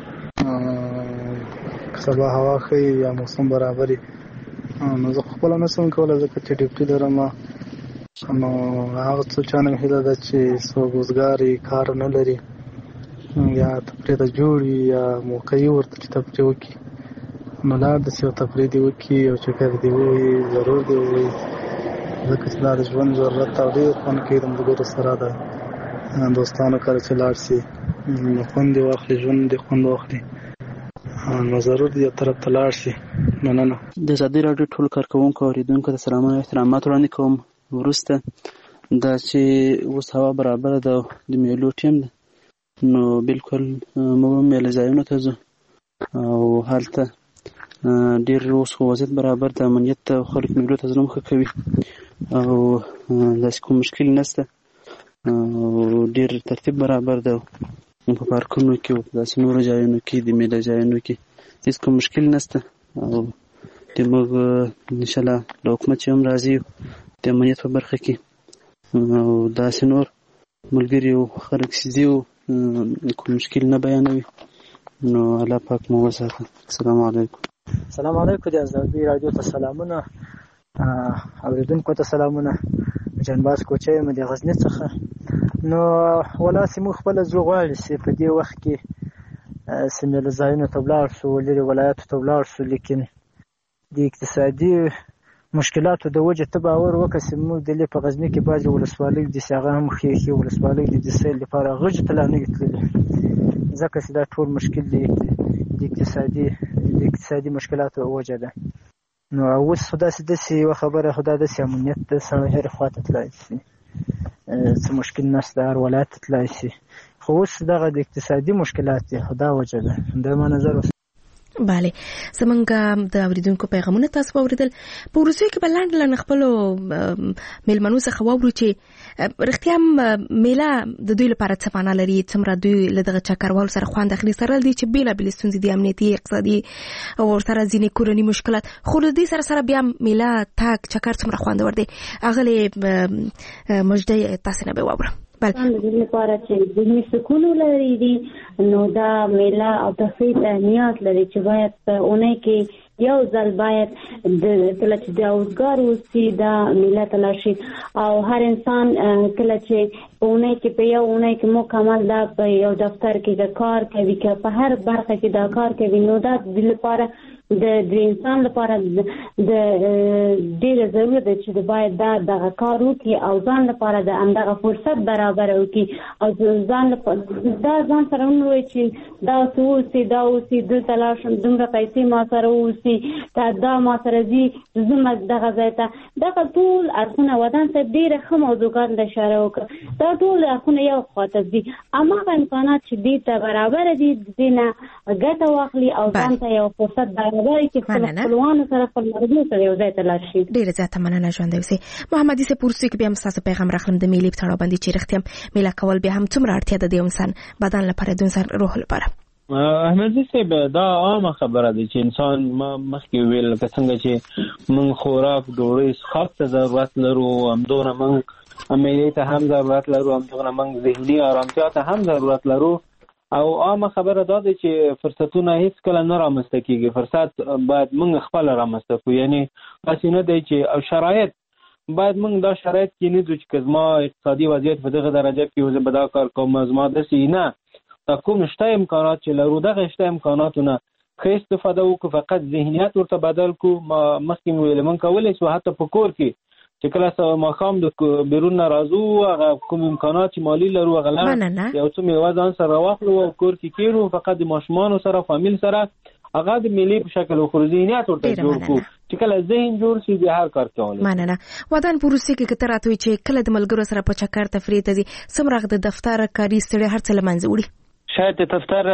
سبا هوا ښه یا موسم برابري نو زه خپل نه سم کولای ځکه چې ډیوټي لرم نو هغه څه چانه هیله ده چې څوک روزګاري کار نه لري یا تفریح ته جوړي یا موقعي ورته چې تفریح وکړي نو لاړ داسې یو تفریح دې وکړي یو چکر دې ووهي ضرور دې ووهي ځکه چې دا د ژوند ضرورت او ډېر خوند کوي د ملګرو سره د دوستانو کله چې لاړ شي خوند دې واخلي ژوند دې خوند واخلي نو ضرور دې یو طرف ته لاړ شي. مننه. د ازادي راډیو ټول کارکوونکو او اورېدونکو ته سلامونه او احترامات وړاندې کوم. وروسته دا چې اوس هوا برابره ده د میلو ټیم ده نو بالکل موږ میله ځایونو ته ځو او هلته ډېر اوس خو وضعیت برابر د امنیت خلک میلو ته ځنه مخه کوي او داسې کوم مشکل نشته او ډېر ترتیب برابر ده په پارکونو کې او داسې نورو ځایونو کې د میله ځایونو کې هېڅ کوم مشکل نشته او د موږ انشاءالله له حکومت چې هم راضي یو د امنیت په برخه کې او داسې نور ملګري او خلک چې ځي کوم مشکل نه بیانوي نو الله پاک مو وساته. السلام علیکم. السلام علیکم. د ازادي راډیو ته سلامونه، اوریدونکو ته سلامونه. جانباز کوچه یم د غزني څخه. نو ولاسې موږ خپله ځو غواړي چې په دې وخت کې میله ځایونو ته ولاړ شو، لرې ولایاتو ته ولاړ شو، لیکن د اقتصادي مشکلاتو د وجې ته باور وکړه چې موږ دلې په غزني کې بعضې ولسوالۍ دي چې هغه هم ښې ولسوالۍ دي د سیل لپاره غږ ته لا نه وي تللي، ځکه چې دا ټول مشکل د اقتصادي مشکلاتو وجه ده. نو اوس خو داسې یوه خبره خو دا داسې امنیت ده، سړی هرې خوا ته تللی شي، څه مشکل نشته، هر ولایت ته تللی شي. خو اوس دغه د اقتصادي مشکلات دي، خو دا وجه ده. دا ما نظر بله زمونږ د اوریدونکو پیغامونه تاسو واوریدل. په وروستیو کې به لنډ خپلو میلمنو څخه واورو چې رښتیا میله د دوی لپاره څه معنا لري، څومره دوی له دغه چکروالو سره خوند اخلي، سره دي چې بېلابېلې ستونزې دي، امنیتي، اقتصادي او ورسره ځینې کورني مشکلات، خو له دې سره بیا میله تګ چکر څومره خوندور دی. اغلې مجدي تاسو نه به واورم. د دې لپاره چې ذهني سکون ولري نو دا میله او تفریح اهمیت لري چې باید په اونۍ کې یو ځل باید کله چې د اوزګار اوسي دا میله ته لاړ شي او هر انسان کله چې په اونۍ کې په یو اونۍ کې مکمل دا په یو دفتر کې د کار کوي که په هر برخه کې دا کار کوي نو دا د لپاره د انسان لپاره د ډېر ضرورت دی چې باید دغه کار وکړي او ځان لپاره د همدغه فرصت برابر وکړي او ځان سره ونوي چې دا اوسي دلته لاړ شم، دومره پیسې ما سره اوسي، دا ما سره ځي، زه دغه ځای ته. دغه ټول اړخونه ودان صاحب ډېره ښه موضوعات ته اشاره وکړه. دا ټول اړخونه یو خواته ځي، هماغه امکانات چې دې ته برابر دي دې نه ګټه واخلي او ځان ته یو فرصت برابر کړي، خپل خپلوانو سره خپل مرګو سره یو ځای ته لاړ شي. ډېره زیاته مننه ژوندی اوسئ. محمد عیسی پورسي کې بیا هم ستاسو پیغام راخلم د میلې په تړاو باندې چې رښتیا میله کول بیا هم څومره اړتیا ده د انسان بدن لپاره، د انسان روح لپاره. احمد صاحب دا عامه خبره ده چې انسان مخکې ویل لکه څنګه چې موږ خوراک ډوډۍ څښاک ته ضرورت لرو، همدومره موږ میلې ته هم ضرورت لرو، همدومره موږ ذهني آرامتیا ته هم ضرورت لرو. او عامه خبره دا ده چې فرصتونه هیڅ کله نه رامنځته کېږي، فرصت باید موږ خپله رامنځته کړو. یعنې داسې نه دی چې شرایط باید موږ دا شرایط کې نه ځو چې که زما اقتصادي وضعیت په دغه درجه کې زه به دا کار کوم، زما داسې نه، دا کوم شته امکانات چې لرو دغه شته امکاناتو نه ښه استفاده وکړو، فقط ذهنیت ورته بدل کړو. مخکې مې ویل موږ کولی شو حتی په کور کې چې کله ماښام د بیرون نه راځو هغه کوم امکانات چې مالي لرو هغه یو څه میوه ځان سره راواخلو او کور کې کېږو، فقط د ماشومانو سره فامیل سره هغه د میلې په شکل وخورو، ذهنیت ورته جوړ کړو چې کله ذهن جوړ شي د هر کار کولی. مننه. ودان په روسیې کې که ته راته وایې چې کله د ملګرو سره په چکر تفریح ته ځي څومره د دفتر کاري ستړیا هر څه له منځه وړي؟ شاید د دفتر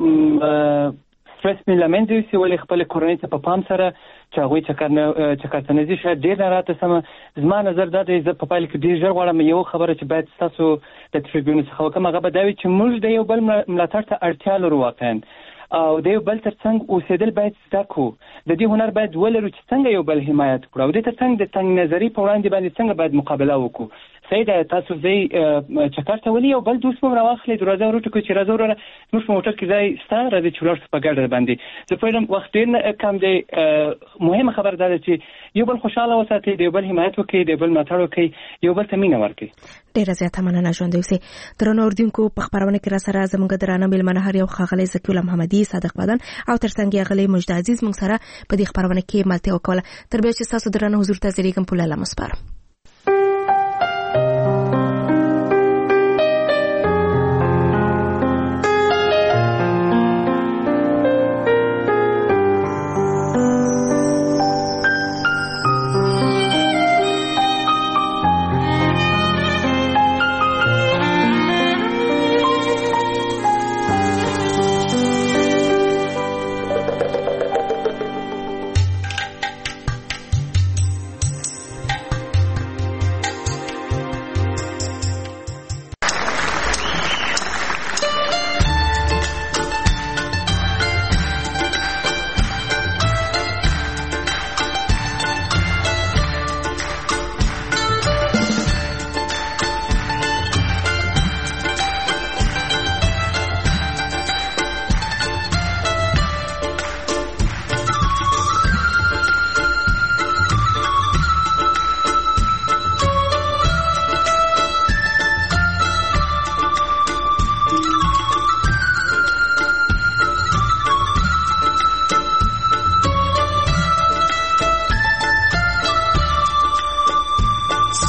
سټرس مې له منځه یوسي، ولې خپلې کورنۍ ته په پام سره چې هغوی چکر ته نه ځي شاید ډېر ناراحته سمه. زما نظر دا دی زه په پایله کې ډېر ژر غواړم یو خبره چې باید ستاسو د ټریبیون څخه وکړم هغه به دا وي چې موږ د یو بل ملاتړ ته اړتیا لرو واقعا او د یو بل تر څنګ اوسېدل باید زده کړو، د دې هنر باید ولرو چې څنګه یو بل حمایت کړو او د تر څنګ د تنګ نظري په وړاندې باندې څنګه باید مقابله وکړو. صحیح ده، تاسو ځئ چکر ته ولې یو بل دوست مو راواخلئ، دروازه ور وټکوئ چې راځه وروره زموږ په موټر کې ځای شته، راځئ چې ولاړ شو په ګډه باندې. زه پوهېږم وخت ډېر کم دی، مهمه خبره دا ده چې یو بل خوشحاله وساتئ، د یو بل حمایت وکړئ، د یو بل ملاتړ وکړئ، یو بل ته مینه ورکړئ. ډېره زیاته مننه ژوندی اوسئ. درنو اورېدونکو په خپرونه کې راسره زموږ درانه میلمانه هر یو ښاغلی ذکي الله محمدي، صادق بدن او ترڅنګ یې ښاغلی مجد عزیز موږ سره په دې خپرونه کې ملتیا وکوله. تر بیا چې ستاسو درانه حضور ته زیږېږم په لاله مسپارم.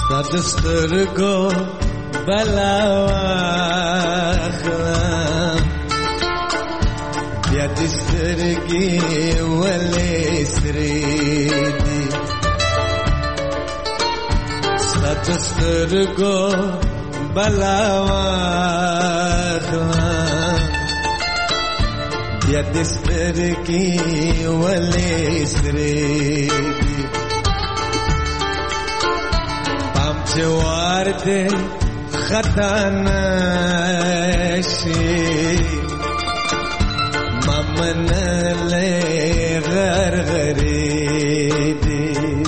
سترګو بلا واخلم بیا دې سترګې ولې سرې دي سترګو بلا واخلم بیا دې سترګې ولې سرې دي جوار دے خطا نشی ممن لے غرغری دی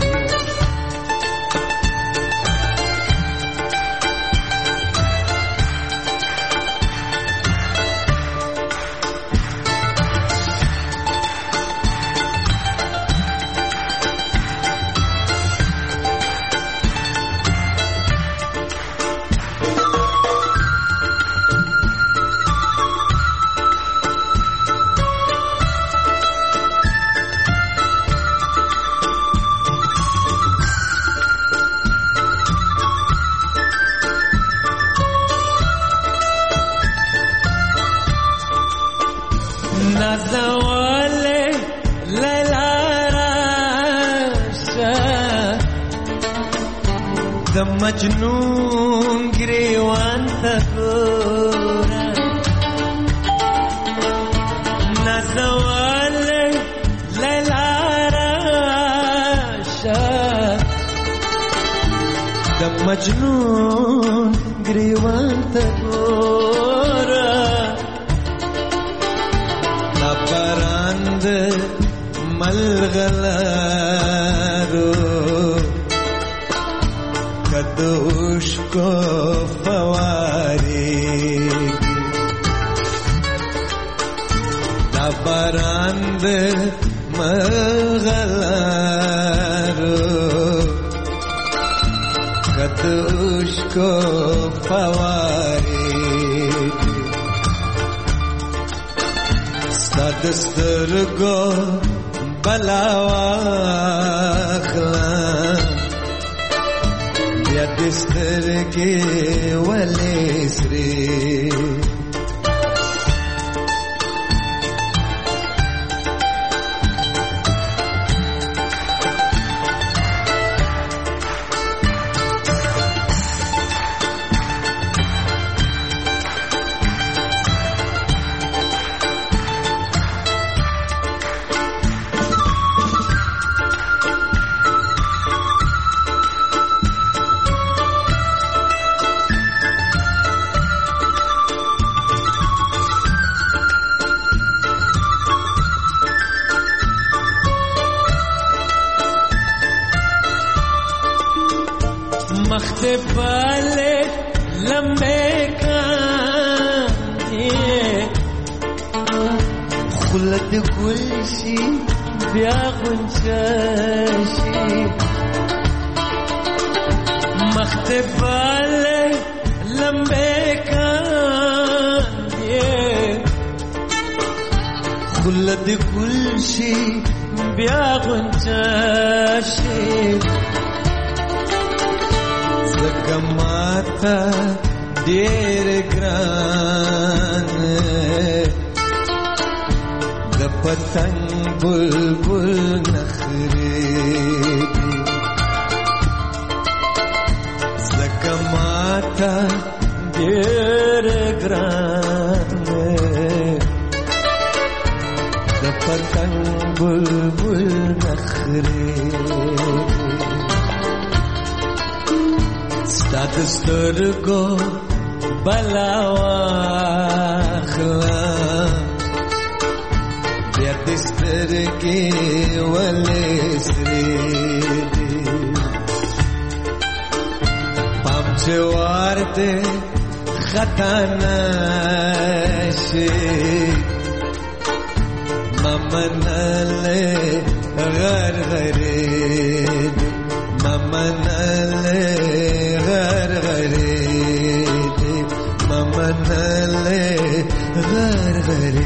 مجنون گریوان تگورا نزوال لیلا راشا دم مجنون گریوان تگورا نبراند ملغلارو کدوش کو فواری دبراند مغلارو کدوش کو فواری سترګو بلا واخلم بیا دې سترګې ولې سرې مخته بالے لمبے کاندے خلد گلشی بیا غنچشی مخته بالے لمبے کاندے خلد گلشی بیا غنچشی زکماتا دیر گران د پتنگ بلبل نخری زکماتا دیر گران د پتنگ بلبل نخری ستاد سترګو بلا واخلم بیا دې سترګې ولې سرې دي پام چې ورته خطا نشي ممنلې غرغرې ممنلې غرغرې ممنلې غرغرې